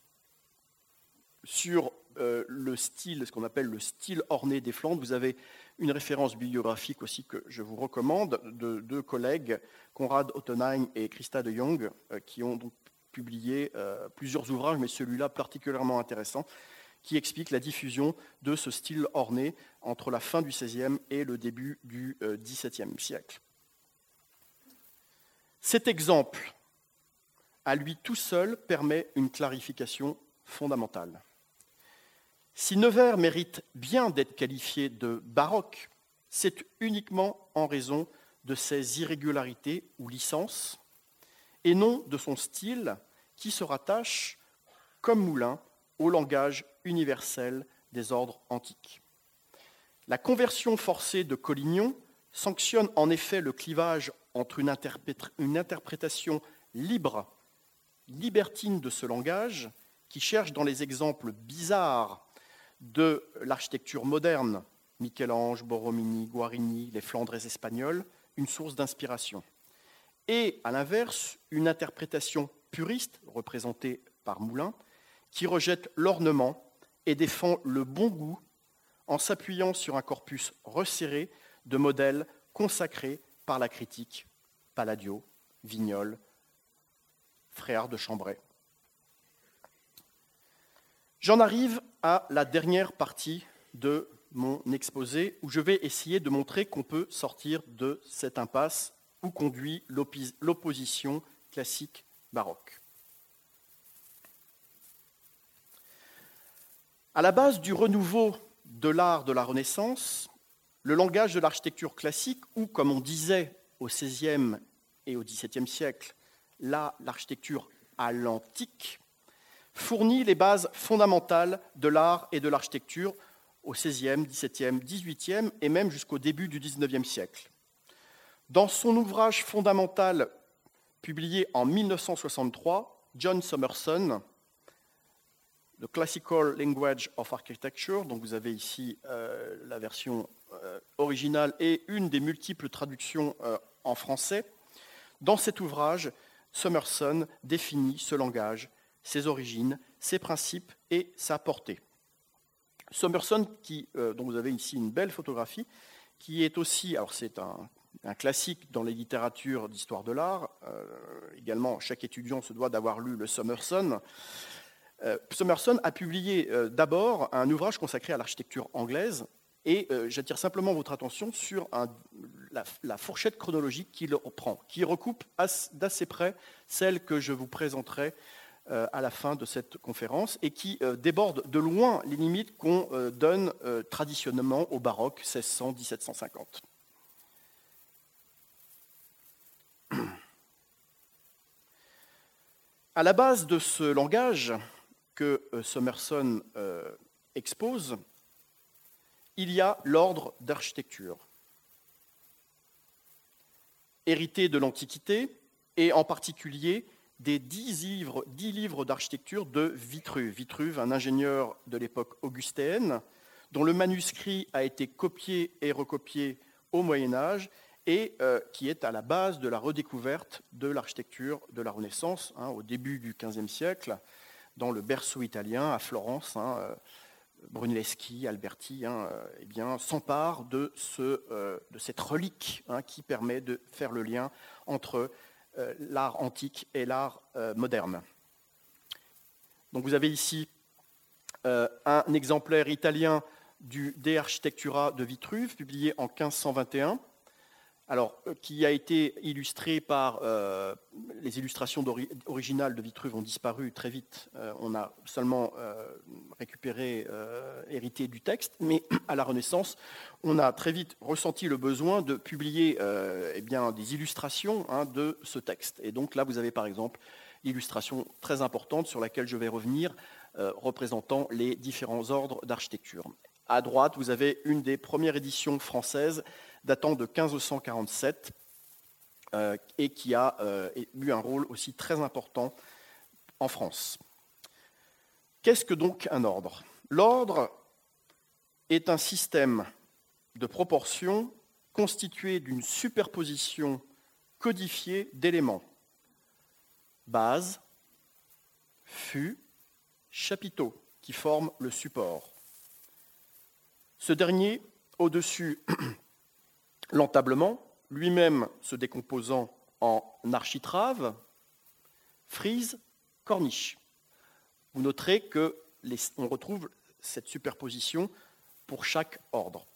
Sur euh, le style, ce qu'on appelle le style orné des Flandres, vous avez une référence bibliographique aussi que je vous recommande, de deux collègues, Conrad Ottenheim et Christa de Jong, euh, qui ont donc publié euh, plusieurs ouvrages, mais celui-là particulièrement intéressant, qui explique la diffusion de ce style orné entre la fin du seizième et le début du euh, dix-septième siècle. Cet exemple, à lui tout seul, permet une clarification fondamentale. Si Nevers mérite bien d'être qualifié de baroque, c'est uniquement en raison de ses irrégularités ou licences, et non de son style qui se rattache, comme Moulins, au langage universel des ordres antiques. La conversion forcée de Collignon sanctionne en effet le clivage entre une, interpré- une interprétation libre, libertine de ce langage, qui cherche dans les exemples bizarres de l'architecture moderne, Michel-Ange, Borromini, Guarini, les Flandres espagnols, une source d'inspiration. Et, à l'inverse, une interprétation puriste, représentée par Moulins, qui rejette l'ornement et défend le bon goût en s'appuyant sur un corpus resserré de modèles consacrés par la critique, Palladio, Vignol, Fréard de Chambray. J'en arrive à la dernière partie de mon exposé, où je vais essayer de montrer qu'on peut sortir de cette impasse où conduit l'opposition classique-baroque. À la base du renouveau de l'art de la Renaissance, le langage de l'architecture classique, ou comme on disait au seizième et au dix-septième siècle, là, l'architecture à l'antique, fournit les bases fondamentales de l'art et de l'architecture au seizième, dix-septième, dix-huitième et même jusqu'au début du dix-neuvième siècle. Dans son ouvrage fondamental publié en mille neuf cent soixante-trois, John Summerson, The Classical Language of Architecture, donc vous avez ici euh, la version euh, originale et une des multiples traductions euh, en français. Dans cet ouvrage, Summerson définit ce langage ses origines, ses principes et sa portée. Summerson, qui, euh, dont vous avez ici une belle photographie, qui est aussi, alors c'est un, un classique dans les littératures d'histoire de l'art, euh, également chaque étudiant se doit d'avoir lu le Summerson. Euh, Summerson a publié euh, d'abord un ouvrage consacré à l'architecture anglaise, et euh, j'attire simplement votre attention sur un, la, la fourchette chronologique qu'il reprend, qui recoupe d'assez près celle que je vous présenterai euh, à la fin de cette conférence, et qui euh, déborde de loin les limites qu'on euh, donne euh, traditionnellement au baroque seize cents à dix-sept cent cinquante. À la base de ce langage que euh, Summerson euh, expose, il y a l'ordre d'architecture, hérité de l'Antiquité, et en particulier des dix livres, dix livres d'architecture de Vitruve. Vitruve, un ingénieur de l'époque augustéenne, dont le manuscrit a été copié et recopié au Moyen-Âge, et euh, qui est à la base de la redécouverte de l'architecture de la Renaissance, hein, au début du quinzième siècle, dans le berceau italien, à Florence. Hein, euh, Brunelleschi, Alberti, hein, euh, eh bien, s'emparent de, ce, euh, de cette relique hein, qui permet de faire le lien entre euh, l'art antique et l'art euh, moderne. Donc vous avez ici euh, un exemplaire italien du De Architectura de Vitruve, publié en quinze cent vingt et un, alors, qui a été illustré par euh, les illustrations ori originales de Vitruve ont disparu très vite. Euh, on a seulement euh, récupéré, euh, hérité du texte, mais à la Renaissance, on a très vite ressenti le besoin de publier euh, eh bien, des illustrations hein, de ce texte. Et donc là, vous avez par exemple l'illustration très importante sur laquelle je vais revenir, euh, représentant les différents ordres d'architecture. À droite, vous avez une des premières éditions françaises datant de quinze cent quarante-sept euh, et qui a euh, eu un rôle aussi très important en France. Qu'est-ce que donc un ordre? L'ordre est un système de proportions constitué d'une superposition codifiée d'éléments: base, fût, chapiteaux, qui forment le support. Ce dernier, au-dessus, l'entablement, lui-même se décomposant en architrave, frise, corniche. Vous noterez qu'on retrouve cette superposition pour chaque ordre.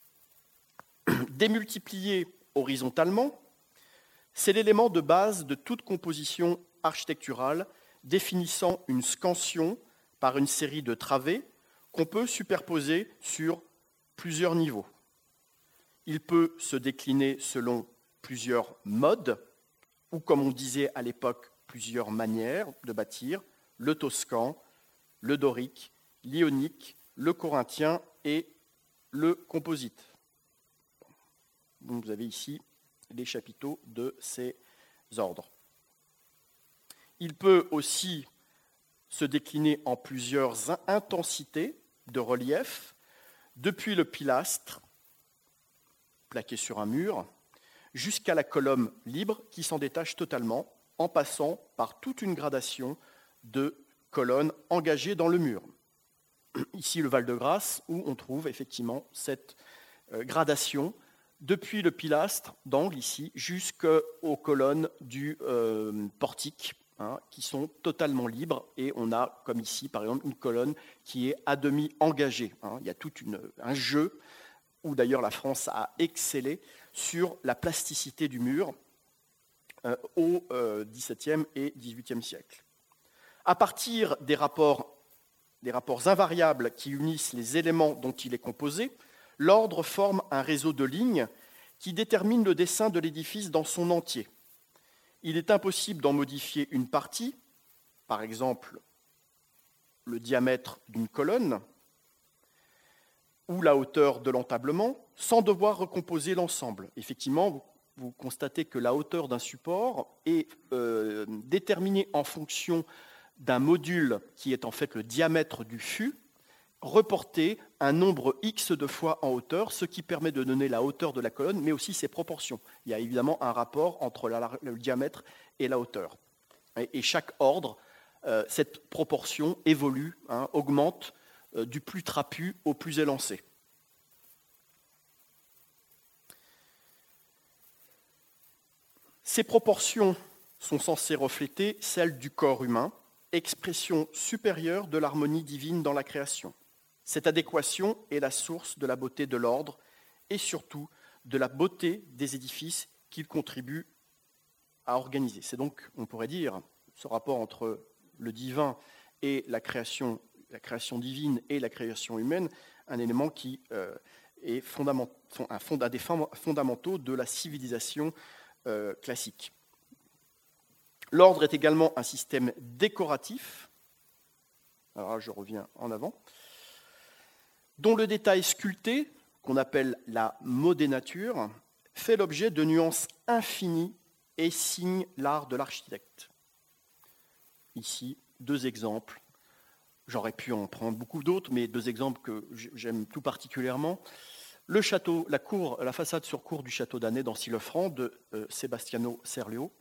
Démultiplié horizontalement, c'est l'élément de base de toute composition architecturale définissant une scansion par une série de travées qu'on peut superposer sur plusieurs niveaux. Il peut se décliner selon plusieurs modes, ou comme on disait à l'époque, plusieurs manières de bâtir: le toscan, le dorique, l'ionique, le corinthien et le composite. Donc vous avez ici les chapiteaux de ces ordres. Il peut aussi se décliner en plusieurs intensités de relief, depuis le pilastre, plaqué sur un mur, jusqu'à la colonne libre qui s'en détache totalement, en passant par toute une gradation de colonnes engagées dans le mur. Ici, le Val-de-Grâce, où on trouve effectivement cette gradation depuis le pilastre d'angle, ici, jusqu'aux colonnes du euh, portique, hein, qui sont totalement libres. Et on a, comme ici, par exemple, une colonne qui est à demi engagée. Hein. Il y a tout une, un jeu où d'ailleurs la France a excellé sur la plasticité du mur euh, au euh, dix-septième et dix-huitième siècle. À partir des rapports, des rapports invariables qui unissent les éléments dont il est composé, l'ordre forme un réseau de lignes qui détermine le dessin de l'édifice dans son entier. Il est impossible d'en modifier une partie, par exemple le diamètre d'une colonne, ou la hauteur de l'entablement, sans devoir recomposer l'ensemble. Effectivement, vous, vous constatez que la hauteur d'un support est euh, déterminée en fonction d'un module qui est en fait le diamètre du fût, reporté un nombre X de fois en hauteur, ce qui permet de donner la hauteur de la colonne, mais aussi ses proportions. Il y a évidemment un rapport entre la, le diamètre et la hauteur. Et, et chaque ordre euh, cette proportion évolue, hein, augmente euh, du plus trapu au plus élancé. Ces proportions sont censées refléter celles du corps humain, expression supérieure de l'harmonie divine dans la création. Cette adéquation est la source de la beauté de l'ordre et surtout de la beauté des édifices qu'il contribue à organiser. C'est donc, on pourrait dire, ce rapport entre le divin et la création, la création divine et la création humaine, un élément qui euh, est fondament, un, fond, un des fondamentaux de la civilisation euh, classique. L'ordre est également un système décoratif, alors là, je reviens en avant, dont le détail sculpté, qu'on appelle la modénature, fait l'objet de nuances infinies et signe l'art de l'architecte. Ici, deux exemples. J'aurais pu en prendre beaucoup d'autres, mais deux exemples que j'aime tout particulièrement. Le château, la cour, la façade sur cour du château d'Annay dans Sillefranc de euh, Sebastiano Serlio,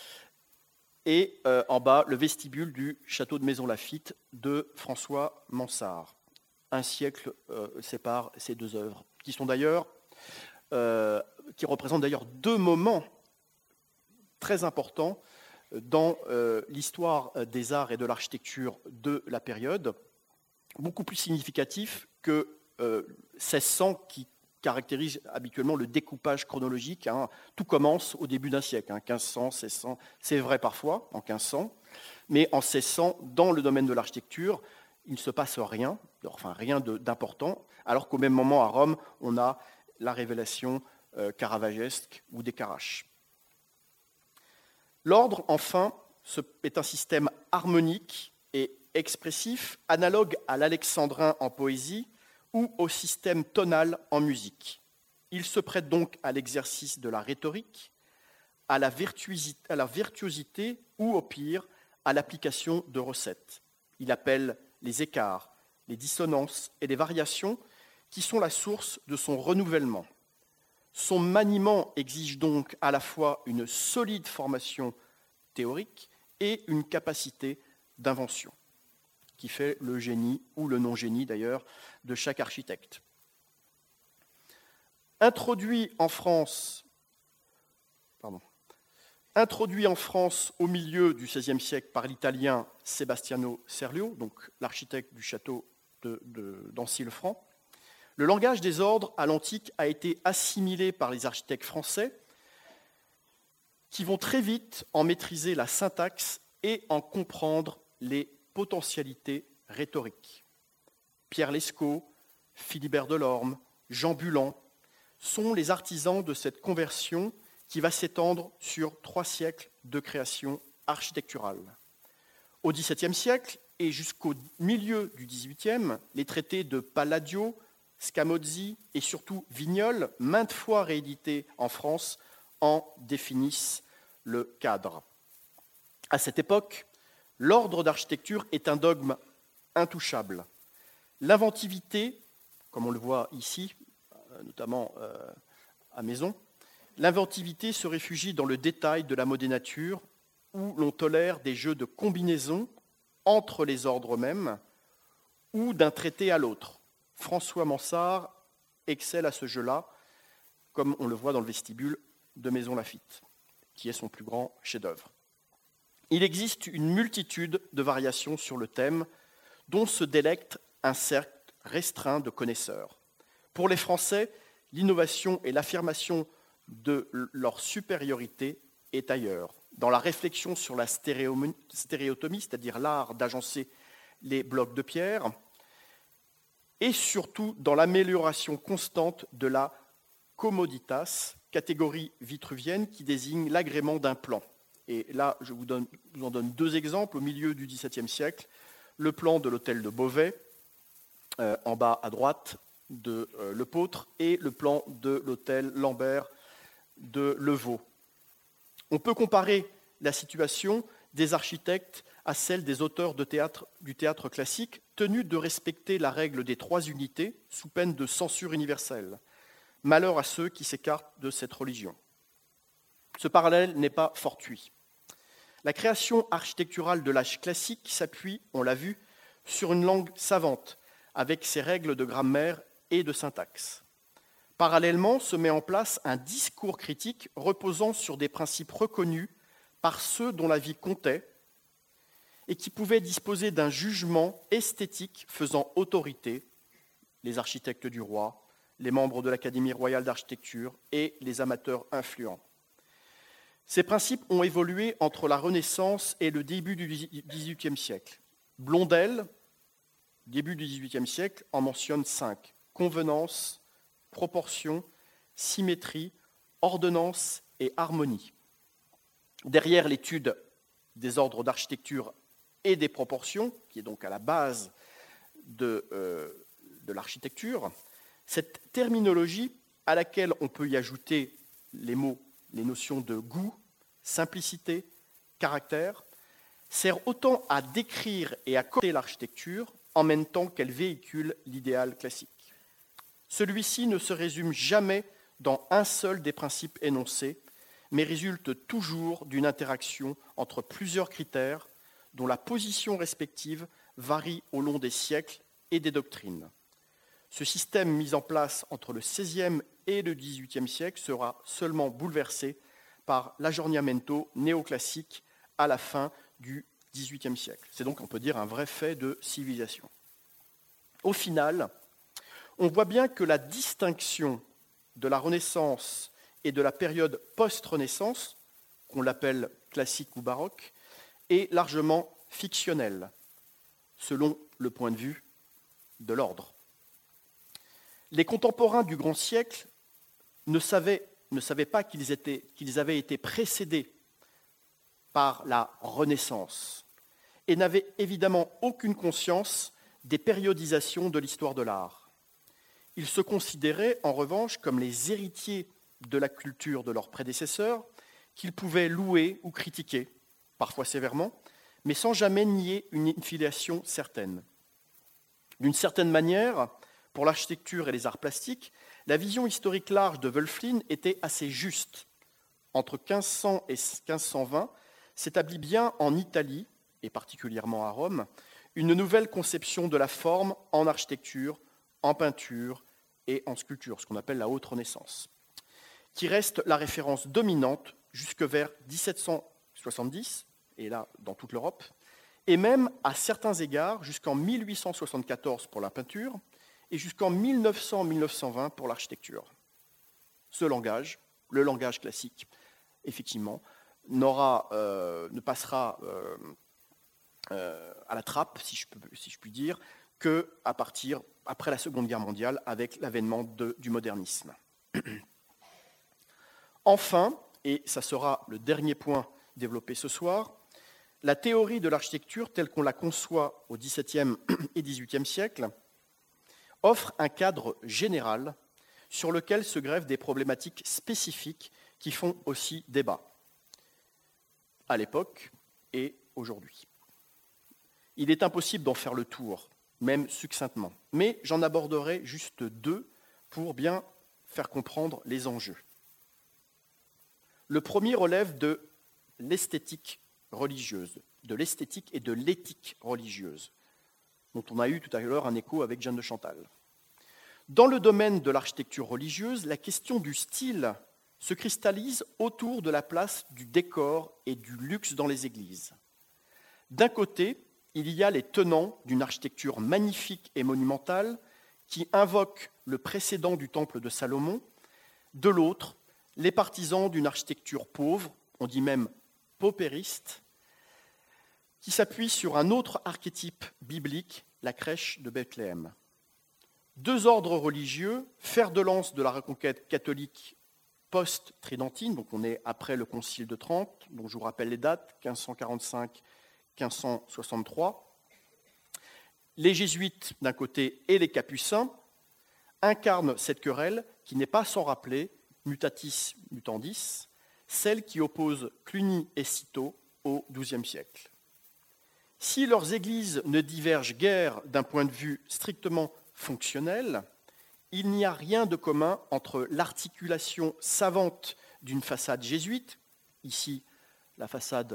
et euh, en bas, le vestibule du château de Maisons-Laffitte de François Mansart. Un siècle euh, sépare ces deux œuvres, qui sont d'ailleurs, euh, qui représentent d'ailleurs deux moments très importants dans euh, l'histoire des arts et de l'architecture de la période, beaucoup plus significatifs que euh, seize cents qui caractérise habituellement le découpage chronologique. Hein. Tout commence au début d'un siècle, hein, quinze cents, seize cents, c'est vrai parfois en quinze cents, mais en seize cents, dans le domaine de l'architecture, il ne se passe rien, enfin rien de, d'important, alors qu'au même moment à Rome, on a la révélation euh, caravagesque ou des Caraches. L'ordre, enfin, est un système harmonique et expressif, analogue à l'alexandrin en poésie ou au système tonal en musique. Il se prête donc à l'exercice de la rhétorique, à la virtuosité, à la virtuosité ou, au pire, à l'application de recettes. Il appelle les écarts, les dissonances et les variations qui sont la source de son renouvellement. Son maniement exige donc à la fois une solide formation théorique et une capacité d'invention, qui fait le génie, ou le non-génie d'ailleurs, de chaque architecte. Introduit en France, pardon, introduit en France au milieu du seizième siècle par l'italien Sebastiano Serlio, donc l'architecte du château de, de, d'Ancy-le-Franc, le langage des ordres à l'antique a été assimilé par les architectes français qui vont très vite en maîtriser la syntaxe et en comprendre les potentialités rhétoriques. Pierre Lescot, Philibert Delorme, Jean Bulan sont les artisans de cette conversion qui va s'étendre sur trois siècles de création architecturale. Au dix-septième siècle et jusqu'au milieu du dix-huitième, les traités de Palladio, Scamozzi et surtout Vignolles, maintes fois réédités en France, en définissent le cadre. À cette époque, l'ordre d'architecture est un dogme intouchable. L'inventivité, comme on le voit ici, notamment à Maison, l'inventivité se réfugie dans le détail de la modénature où l'on tolère des jeux de combinaison entre les ordres eux-mêmes ou d'un traité à l'autre. François Mansart excelle à ce jeu-là, comme on le voit dans le vestibule de Maisons-Laffitte, qui est son plus grand chef-d'œuvre. Il existe une multitude de variations sur le thème dont se délecte un cercle restreint de connaisseurs. Pour les Français, l'innovation et l'affirmation de leur supériorité est ailleurs, dans la réflexion sur la stéréotomie, c'est-à-dire l'art d'agencer les blocs de pierre, et surtout dans l'amélioration constante de la commoditas, catégorie vitruvienne qui désigne l'agrément d'un plan. Et là, je vous, donne, je vous en donne deux exemples. Au milieu du dix-septième siècle, le plan de l'hôtel de Beauvais, euh, en bas à droite de euh, Lepôtre, et le plan de l'hôtel Lambert de Levaux. On peut comparer la situation des architectes à celle des auteurs de théâtre, du théâtre classique, tenus de respecter la règle des trois unités sous peine de censure universelle. Malheur à ceux qui s'écartent de cette religion. Ce parallèle n'est pas fortuit. La création architecturale de l'âge classique s'appuie, on l'a vu, sur une langue savante, avec ses règles de grammaire et de syntaxe. Parallèlement, se met en place un discours critique reposant sur des principes reconnus par ceux dont la vie comptait et qui pouvaient disposer d'un jugement esthétique faisant autorité, les architectes du roi, les membres de l'Académie royale d'architecture et les amateurs influents. Ces principes ont évolué entre la Renaissance et le début du dix-huitième siècle. Blondel, début du dix-huitième siècle, en mentionne cinq. Convenance, proportion, symétrie, ordonnance et harmonie. Derrière l'étude des ordres d'architecture et des proportions, qui est donc à la base de, euh, de l'architecture, cette terminologie à laquelle on peut y ajouter les mots, les notions de goût, simplicité, caractère, sert autant à décrire et à coder l'architecture en même temps qu'elle véhicule l'idéal classique. Celui-ci ne se résume jamais dans un seul des principes énoncés, mais résulte toujours d'une interaction entre plusieurs critères dont la position respective varie au long des siècles et des doctrines. Ce système mis en place entre le seizième et le dix-huitième siècle sera seulement bouleversé par l'aggiornamento néoclassique à la fin du dix-huitième siècle. C'est donc, on peut dire, un vrai fait de civilisation. Au final, on voit bien que la distinction de la Renaissance et de la période post-Renaissance, qu'on l'appelle classique ou baroque, est largement fictionnelle, selon le point de vue de l'ordre. Les contemporains du grand siècle ne savaient, ne savaient pas qu'ils, étaient, qu'ils avaient été précédés par la Renaissance et n'avaient évidemment aucune conscience des périodisations de l'histoire de l'art. Ils se considéraient en revanche comme les héritiers de la culture de leurs prédécesseurs qu'ils pouvaient louer ou critiquer, parfois sévèrement, mais sans jamais nier une filiation certaine. D'une certaine manière, pour l'architecture et les arts plastiques, la vision historique large de Wölfflin était assez juste. Entre quinze cents et quinze cent vingt, s'établit bien en Italie, et particulièrement à Rome, une nouvelle conception de la forme en architecture, en peinture et en sculpture, ce qu'on appelle la haute Renaissance, qui reste la référence dominante jusque vers dix-sept cent soixante-dix, et là dans toute l'Europe, et même à certains égards jusqu'en mille huit cent soixante-quatorze pour la peinture et jusqu'en mille neuf cents à mille neuf cent vingt pour l'architecture. Ce langage, le langage classique, effectivement, n'aura, euh, ne passera euh, euh, à la trappe, si je, peux, si je puis dire, qu'à partir, après la Seconde Guerre mondiale, avec l'avènement de, du modernisme. Enfin, et ça sera le dernier point développé ce soir, la théorie de l'architecture telle qu'on la conçoit au dix-septième et dix-huitième siècle offre un cadre général sur lequel se greffent des problématiques spécifiques qui font aussi débat, à l'époque et aujourd'hui. Il est impossible d'en faire le tour, même succinctement, mais j'en aborderai juste deux pour bien faire comprendre les enjeux. Le premier relève de l'esthétique religieuse, de l'esthétique et de l'éthique religieuse, dont on a eu tout à l'heure un écho avec Jeanne de Chantal. Dans le domaine de l'architecture religieuse, la question du style se cristallise autour de la place du décor et du luxe dans les églises. D'un côté, il y a les tenants d'une architecture magnifique et monumentale qui invoque le précédent du temple de Salomon. De l'autre, les partisans d'une architecture pauvre, on dit même paupériste, qui s'appuie sur un autre archétype biblique, la crèche de Bethléem. Deux ordres religieux, fer de lance de la reconquête catholique post-tridentine, donc on est après le Concile de Trente, dont je vous rappelle les dates, quinze cent quarante-cinq à quinze cent soixante-trois. Les jésuites d'un côté et les capucins incarnent cette querelle qui n'est pas sans rappeler, mutatis mutandis, celle qui oppose Cluny et Cîteaux au douzième siècle. Si leurs églises ne divergent guère d'un point de vue strictement fonctionnel, il n'y a rien de commun entre l'articulation savante d'une façade jésuite, ici la façade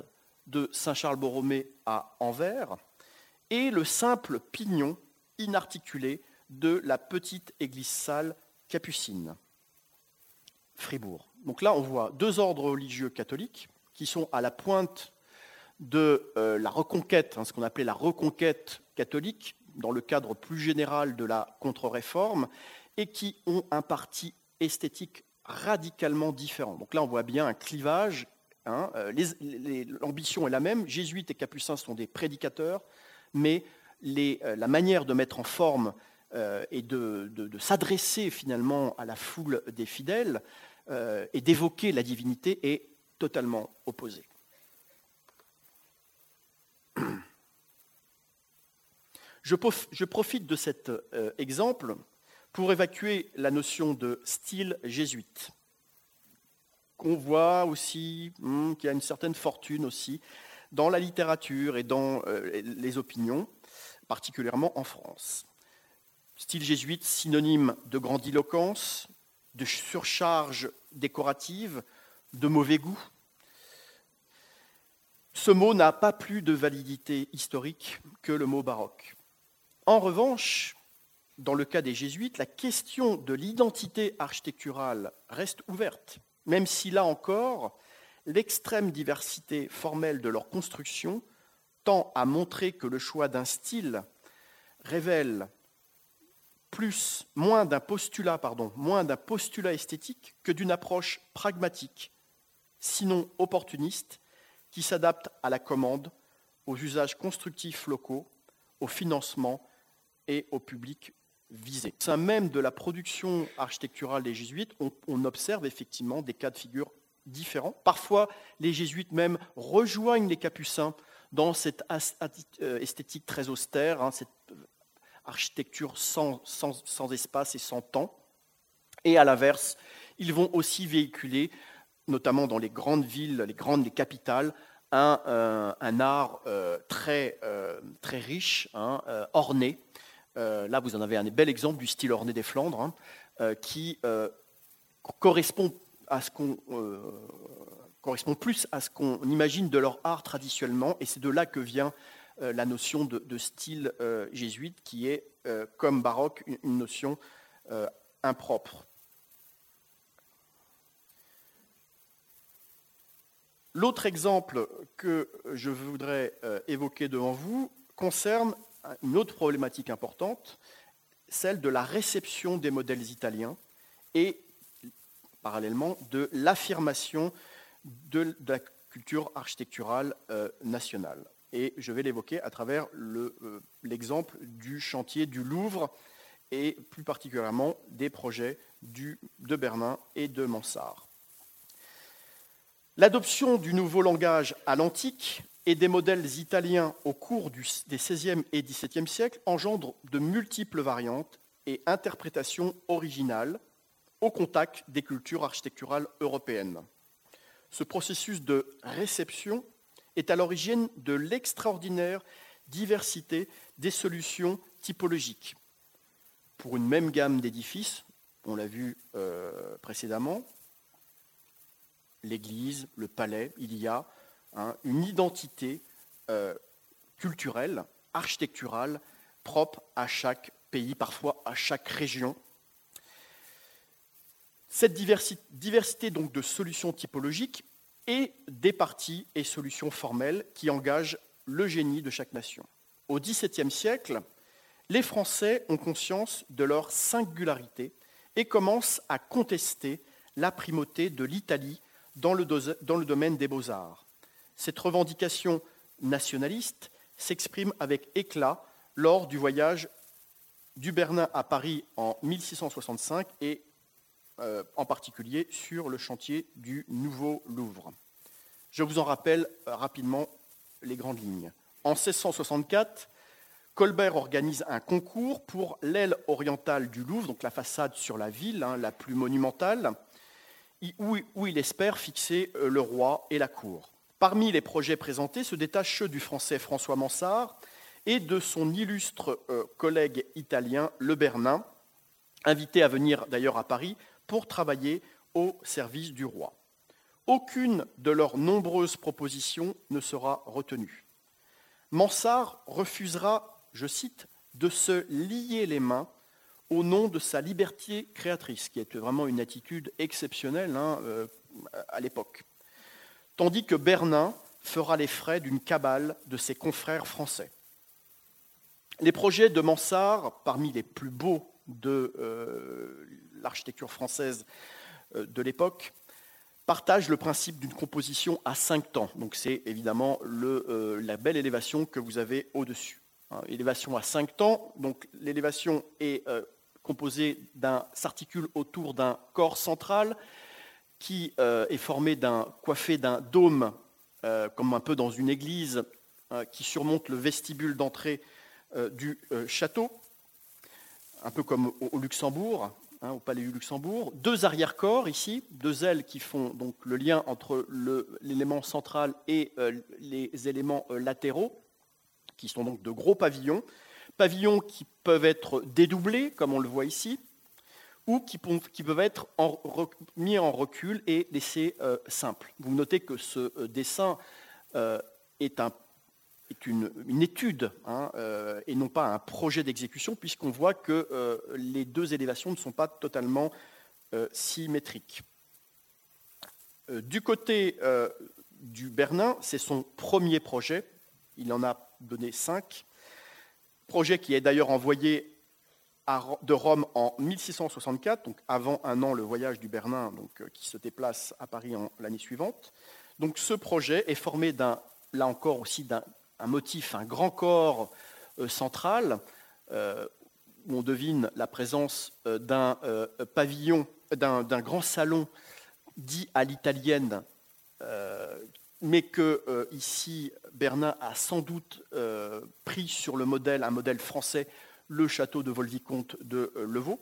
de Saint-Charles-Borromée à Anvers et le simple pignon inarticulé de la petite église-salle capucine, Fribourg. Donc là, on voit deux ordres religieux catholiques qui sont à la pointe de euh, la reconquête, hein, ce qu'on appelait la reconquête catholique, dans le cadre plus général de la contre-réforme, et qui ont un parti esthétique radicalement différent. Donc là, on voit bien un clivage. Hein, les, les, l'ambition est la même. Jésuites et capucins sont des prédicateurs, mais les, la manière de mettre en forme euh, et de, de, de s'adresser finalement à la foule des fidèles euh, et d'évoquer la divinité est totalement opposée. Je profite de cet exemple pour évacuer la notion de style jésuite, qu'on voit aussi, hmm, qu'il y a une certaine fortune aussi dans la littérature et dans les opinions, particulièrement en France. Style jésuite, synonyme de grandiloquence, de surcharge décorative, de mauvais goût. Ce mot n'a pas plus de validité historique que le mot baroque. En revanche, dans le cas des jésuites, la question de l'identité architecturale reste ouverte, même si là encore, l'extrême diversité formelle de leur construction tend à montrer que le choix d'un style révèle plus, moins d'un postulat, pardon, moins d'un postulat esthétique que d'une approche pragmatique, sinon opportuniste, qui s'adapte à la commande, aux usages constructifs locaux, au financement et au public visé. Au sein même de la production architecturale des jésuites, on, on observe effectivement des cas de figure différents. Parfois, les jésuites même rejoignent les capucins dans cette esthétique très austère, hein, cette architecture sans, sans, sans espace et sans temps. Et à l'inverse, ils vont aussi véhiculer, notamment dans les grandes villes, les grandes les capitales, un, euh, un art euh, très, euh, très riche, hein, euh, orné. Euh, là, vous en avez un bel exemple du style orné des Flandres, hein, euh, qui euh, correspond, à ce qu'on, euh, correspond plus à ce qu'on imagine de leur art traditionnellement, et c'est de là que vient euh, la notion de, de style euh, jésuite, qui est, euh, comme baroque, une, une notion euh, impropre. L'autre exemple que je voudrais euh, évoquer devant vous concerne une autre problématique importante, celle de la réception des modèles italiens et, parallèlement, de l'affirmation de, de la culture architecturale euh, nationale. Et je vais l'évoquer à travers le, euh, l'exemple du chantier du Louvre et plus particulièrement des projets du, de Bernin et de Mansart. L'adoption du nouveau langage à l'antique et des modèles italiens au cours du, des seizième et dix-septième siècles engendre de multiples variantes et interprétations originales au contact des cultures architecturales européennes. Ce processus de réception est à l'origine de l'extraordinaire diversité des solutions typologiques. Pour une même gamme d'édifices, on l'a vu euh, précédemment, l'église, le palais, il y a hein, une identité euh, culturelle, architecturale, propre à chaque pays, parfois à chaque région. Cette diversité, diversité donc de solutions typologiques et des parties et solutions formelles qui engagent le génie de chaque nation. Au dix-septième siècle, les Français ont conscience de leur singularité et commencent à contester la primauté de l'Italie dans le, do- dans le domaine des beaux-arts. Cette revendication nationaliste s'exprime avec éclat lors du voyage du Bernin à Paris en mille six cent soixante-cinq et euh, en particulier sur le chantier du Nouveau Louvre. Je vous en rappelle euh, rapidement les grandes lignes. En seize cent soixante-quatre, Colbert organise un concours pour l'aile orientale du Louvre, donc la façade sur la ville, hein, la plus monumentale, où, où il espère fixer euh, le roi et la cour. Parmi les projets présentés se détachent ceux du français François Mansart et de son illustre euh, collègue italien Le Bernin, invité à venir d'ailleurs à Paris pour travailler au service du roi. aucune de leurs nombreuses propositions ne sera retenue. Mansart refusera, je cite, de se lier les mains au nom de sa liberté créatrice, qui était vraiment une attitude exceptionnelle hein, euh, à l'époque. Tandis que Bernin fera les frais d'une cabale de ses confrères français. Les projets de Mansart, parmi les plus beaux de euh, l'architecture française euh, de l'époque, partagent le principe d'une composition à cinq temps. Donc c'est évidemment le, euh, la belle élévation que vous avez au-dessus. Hein, élévation à cinq temps. Donc l'élévation est euh, composée d'un s'articule autour d'un corps central qui euh, est formé d'un coiffé d'un dôme, euh, comme un peu dans une église, euh, qui surmonte le vestibule d'entrée euh, du euh, château, un peu comme au, au Luxembourg. Hein, au Palais du Luxembourg, deux arrière-corps ici, deux ailes qui font donc le lien entre le, l'élément central et euh, les éléments euh, latéraux, qui sont donc de gros pavillons, pavillons qui peuvent être dédoublés, comme on le voit ici, ou qui, qui peuvent être en, mis en recul et laissés euh, simples. Vous notez que ce euh, dessin euh, est un est une, une étude hein, euh, et non pas un projet d'exécution, puisqu'on voit que euh, les deux élévations ne sont pas totalement euh, symétriques. Euh, du côté euh, du Bernin, c'est son premier projet, il en a donné cinq, projet qui est d'ailleurs envoyé à, de Rome en mille six cent soixante-quatre, donc avant un an le voyage du Bernin, donc, euh, qui se déplace à Paris en, l'année suivante. Donc ce projet est formé d'un, là encore aussi d'un un motif, un grand corps euh, central, euh, où on devine la présence euh, d'un euh, pavillon, d'un, d'un grand salon dit à l'italienne, euh, mais que euh, ici Bernin a sans doute euh, pris sur le modèle, un modèle français, le château de Vaux-le-Vicomte de euh, Levaux.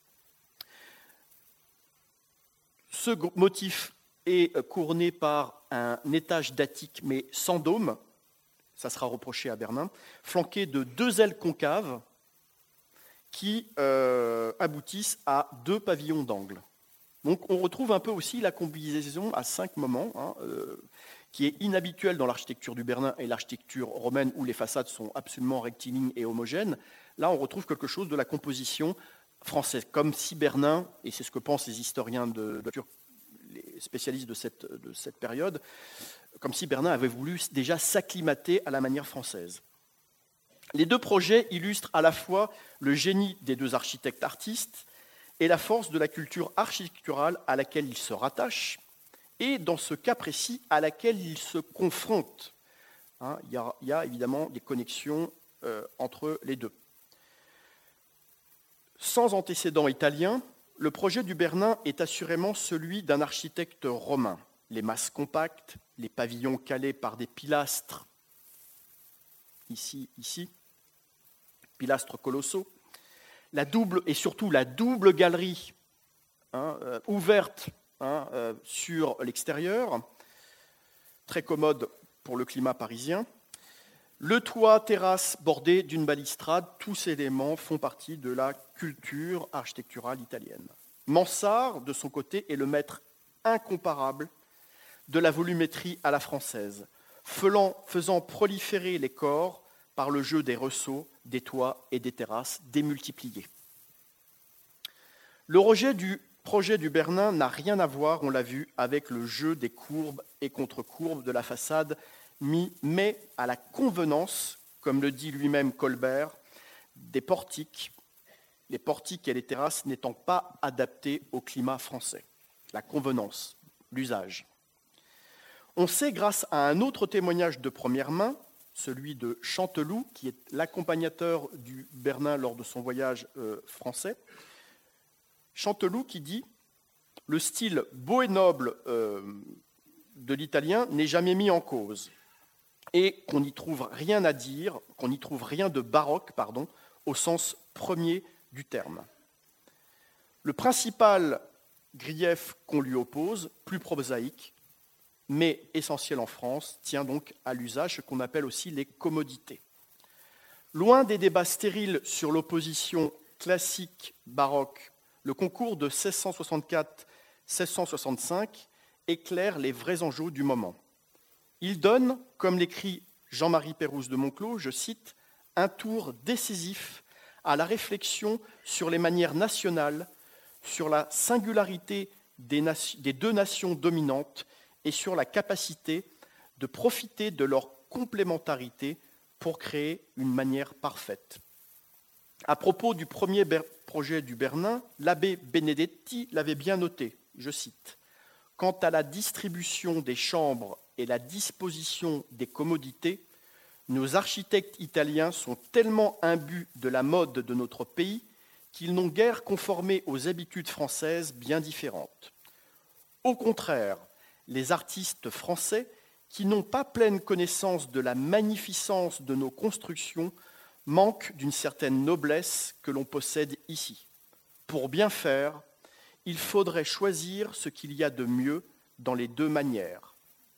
Ce motif est couronné par un étage d'attique, mais sans dôme. Ça sera reproché à Bernin, flanqué de deux ailes concaves qui euh, aboutissent à deux pavillons d'angle. Donc on retrouve un peu aussi la combinaison à cinq moments, hein, euh, qui est inhabituelle dans l'architecture du Bernin et l'architecture romaine où les façades sont absolument rectilignes et homogènes. Là, on retrouve quelque chose de la composition française, comme si Bernin, et c'est ce que pensent les historiens de, de les spécialistes de cette, de cette période, comme si Bernin avait voulu déjà s'acclimater à la manière française. Les deux projets illustrent à la fois le génie des deux architectes artistes et la force de la culture architecturale à laquelle ils se rattachent, et dans ce cas précis, à laquelle ils se confrontent. Hein, il y a, il y a évidemment des connexions euh, entre les deux. Sans antécédent italien, le projet du Bernin est assurément celui d'un architecte romain. Les masses compactes, les pavillons calés par des pilastres, ici, ici, pilastres colossaux, la double, et surtout la double galerie hein, euh, ouverte hein, euh, sur l'extérieur, très commode pour le climat parisien, le toit terrasse bordé d'une balustrade, tous ces éléments font partie de la culture architecturale italienne. Mansart, de son côté, est le maître incomparable de la volumétrie à la française, faisant proliférer les corps par le jeu des ressauts, des toits et des terrasses démultipliés. Le rejet du projet du Bernin n'a rien à voir, on l'a vu, avec le jeu des courbes et contre-courbes de la façade, mais à la convenance, comme le dit lui-même Colbert, des portiques, les portiques et les terrasses n'étant pas adaptés au climat français. La convenance, l'usage. On sait, grâce à un autre témoignage de première main, celui de Chanteloup, qui est l'accompagnateur du Bernin lors de son voyage euh, français, Chanteloup qui dit « Le style beau et noble euh, de l'italien n'est jamais mis en cause et qu'on n'y trouve rien à dire, qu'on n'y trouve rien de baroque, pardon, au sens premier du terme. Le principal grief qu'on lui oppose, plus prosaïque, mais essentiel en France, tient donc à l'usage, ce qu'on appelle aussi les commodités. Loin des débats stériles sur l'opposition classique-baroque, le concours de seize cent soixante-quatre seize cent soixante-cinq éclaire les vrais enjeux du moment. Il donne, comme l'écrit Jean-Marie Pérouse de Monclos, je cite, « un tour décisif à la réflexion sur les manières nationales, sur la singularité des, nation, des deux nations dominantes et sur la capacité de profiter de leur complémentarité pour créer une manière parfaite. » À propos du premier projet du Bernin, l'abbé Benedetti l'avait bien noté, je cite, « Quant à la distribution des chambres et la disposition des commodités, nos architectes italiens sont tellement imbus de la mode de notre pays qu'ils n'ont guère conformé aux habitudes françaises bien différentes. Au contraire, les artistes français, qui n'ont pas pleine connaissance de la magnificence de nos constructions, manquent d'une certaine noblesse que l'on possède ici. Pour bien faire, il faudrait choisir ce qu'il y a de mieux dans les deux manières. »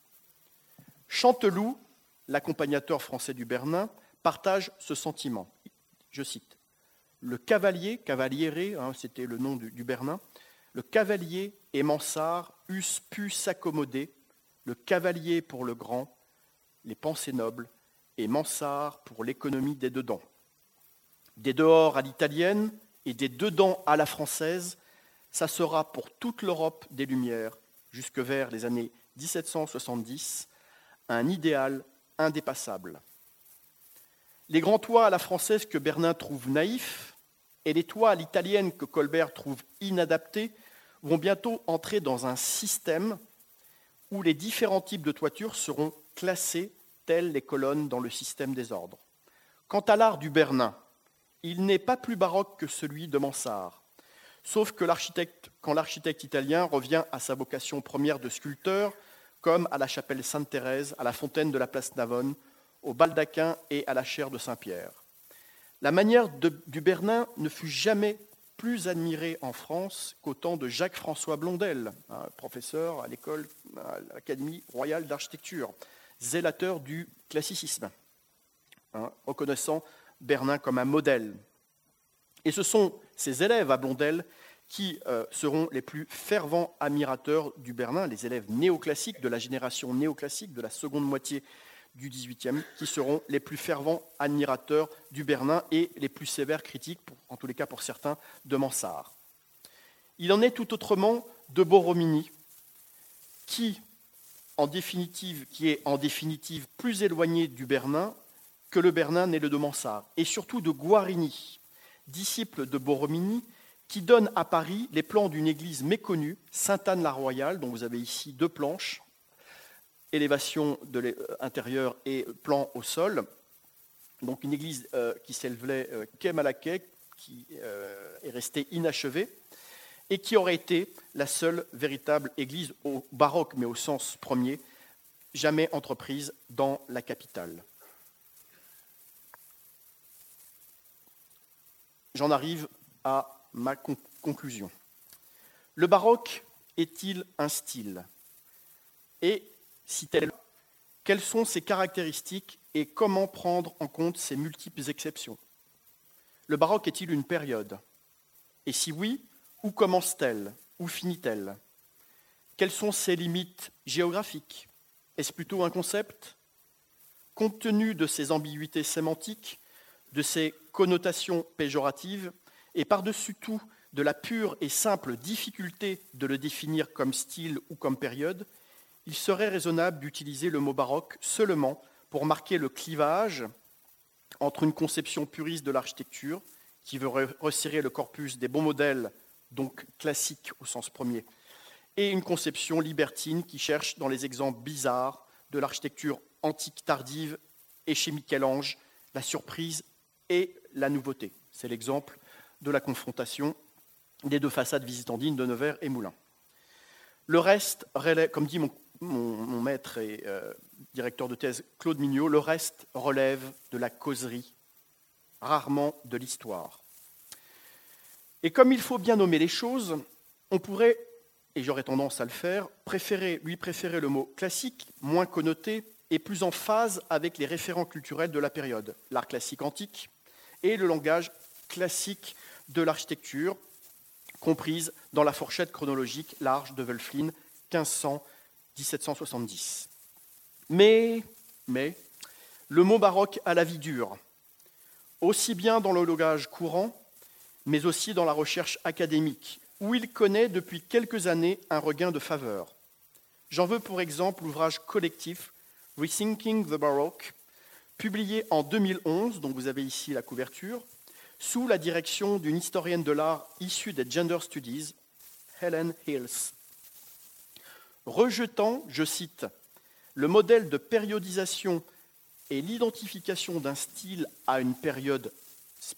Chanteloup, l'accompagnateur français du Bernin, partage ce sentiment. Je cite, « Le cavalier, cavaliere, hein, c'était le nom du, du Bernin, le cavalier et Mansart eussent pu s'accommoder, le cavalier pour le grand, les pensées nobles, et Mansart pour l'économie des dedans. Des dehors à l'italienne et des dedans à la française, ça sera pour toute l'Europe des Lumières, jusque vers les années dix-sept cent soixante-dix, un idéal indépassable. Les grands toits à la française que Bernin trouve naïfs et les toits à l'italienne que Colbert trouve inadaptés vont bientôt entrer dans un système où les différents types de toitures seront classés telles les colonnes dans le système des ordres. Quant à l'art du Bernin, il n'est pas plus baroque que celui de Mansart, sauf que l'architecte, quand l'architecte italien revient à sa vocation première de sculpteur, comme à la chapelle Sainte-Thérèse, à la fontaine de la place Navone, au baldaquin et à la chaire de Saint-Pierre. La manière de, du Bernin ne fut jamais plus admirée en France qu'au temps de Jacques-François Blondel, un professeur à l'école, à l'Académie royale d'architecture, zélateur du classicisme, hein, reconnaissant Bernin comme un modèle. Et ce sont ces élèves à Blondel qui euh, seront les plus fervents admirateurs du Bernin, les élèves néoclassiques de la génération néoclassique de la seconde moitié du dix-huitième, qui seront les plus fervents admirateurs du Bernin et les plus sévères critiques, pour, en tous les cas pour certains, de Mansart. Il en est tout autrement de Borromini, qui, en définitive, qui est en définitive plus éloigné du Bernin que le Bernin n'est le de Mansart, et surtout de Guarini, disciple de Borromini, qui donne à Paris les plans d'une église méconnue, Sainte-Anne-la-Royale, dont vous avez ici deux planches, élévation de l'intérieur et plan au sol. Donc une église euh, qui s'élevait euh, quai Malaquais, qui euh, est restée inachevée, et qui aurait été la seule véritable église au baroque, mais au sens premier, jamais entreprise dans la capitale. J'en arrive à ma conclusion. Le baroque est-il un style ? Et si tel est, quelles sont ses caractéristiques et comment prendre en compte ses multiples exceptions ? Le baroque est-il une période ? Et si oui, où commence-t-elle ? Où finit-elle ? Quelles sont ses limites géographiques ? Est-ce plutôt un concept ? Compte tenu de ses ambiguïtés sémantiques, de ses connotations péjoratives, et par-dessus tout de la pure et simple difficulté de le définir comme style ou comme période, il serait raisonnable d'utiliser le mot baroque seulement pour marquer le clivage entre une conception puriste de l'architecture, qui veut resserrer le corpus des bons modèles, donc classiques au sens premier, et une conception libertine qui cherche dans les exemples bizarres de l'architecture antique tardive et chez Michel-Ange la surprise et la nouveauté. C'est l'exemple de la confrontation des deux façades visitandines de Nevers et Moulins. Le reste, comme dit mon, mon, mon maître et euh, directeur de thèse Claude Mignot, le reste relève de la causerie, rarement de l'histoire. Et comme il faut bien nommer les choses, on pourrait, et j'aurais tendance à le faire, préférer, lui préférer le mot classique, moins connoté et plus en phase avec les référents culturels de la période, l'art classique antique et le langage classique de l'architecture, comprise dans la fourchette chronologique large de Wölfflin, quinze cents dix-sept cent soixante-dix. Mais, mais, le mot baroque a la vie dure, aussi bien dans le langage courant, mais aussi dans la recherche académique, où il connaît depuis quelques années un regain de faveur. J'en veux pour exemple l'ouvrage collectif « Rethinking the Baroque », publié en deux mille onze, dont vous avez ici la couverture, sous la direction d'une historienne de l'art issue des Gender Studies, Helen Hills. Rejetant, je cite, « le modèle de périodisation et l'identification d'un style à une période spécifique »,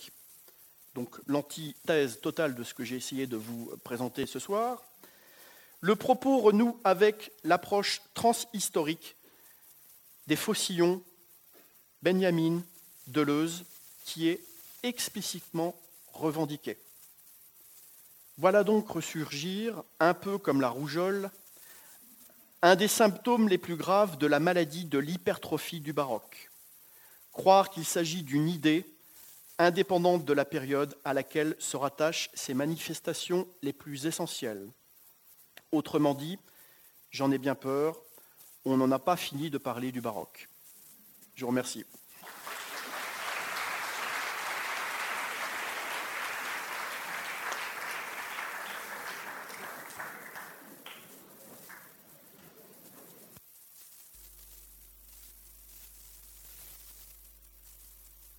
donc l'antithèse totale de ce que j'ai essayé de vous présenter ce soir, le propos renoue avec l'approche transhistorique des Faucillon, Benjamin, Deleuze, qui est explicitement revendiquée. Voilà donc ressurgir, un peu comme la rougeole, un des symptômes les plus graves de la maladie de l'hypertrophie du baroque. Croire qu'il s'agit d'une idée indépendante de la période à laquelle se rattachent ses manifestations les plus essentielles. Autrement dit, j'en ai bien peur, on n'en a pas fini de parler du baroque. Je vous remercie.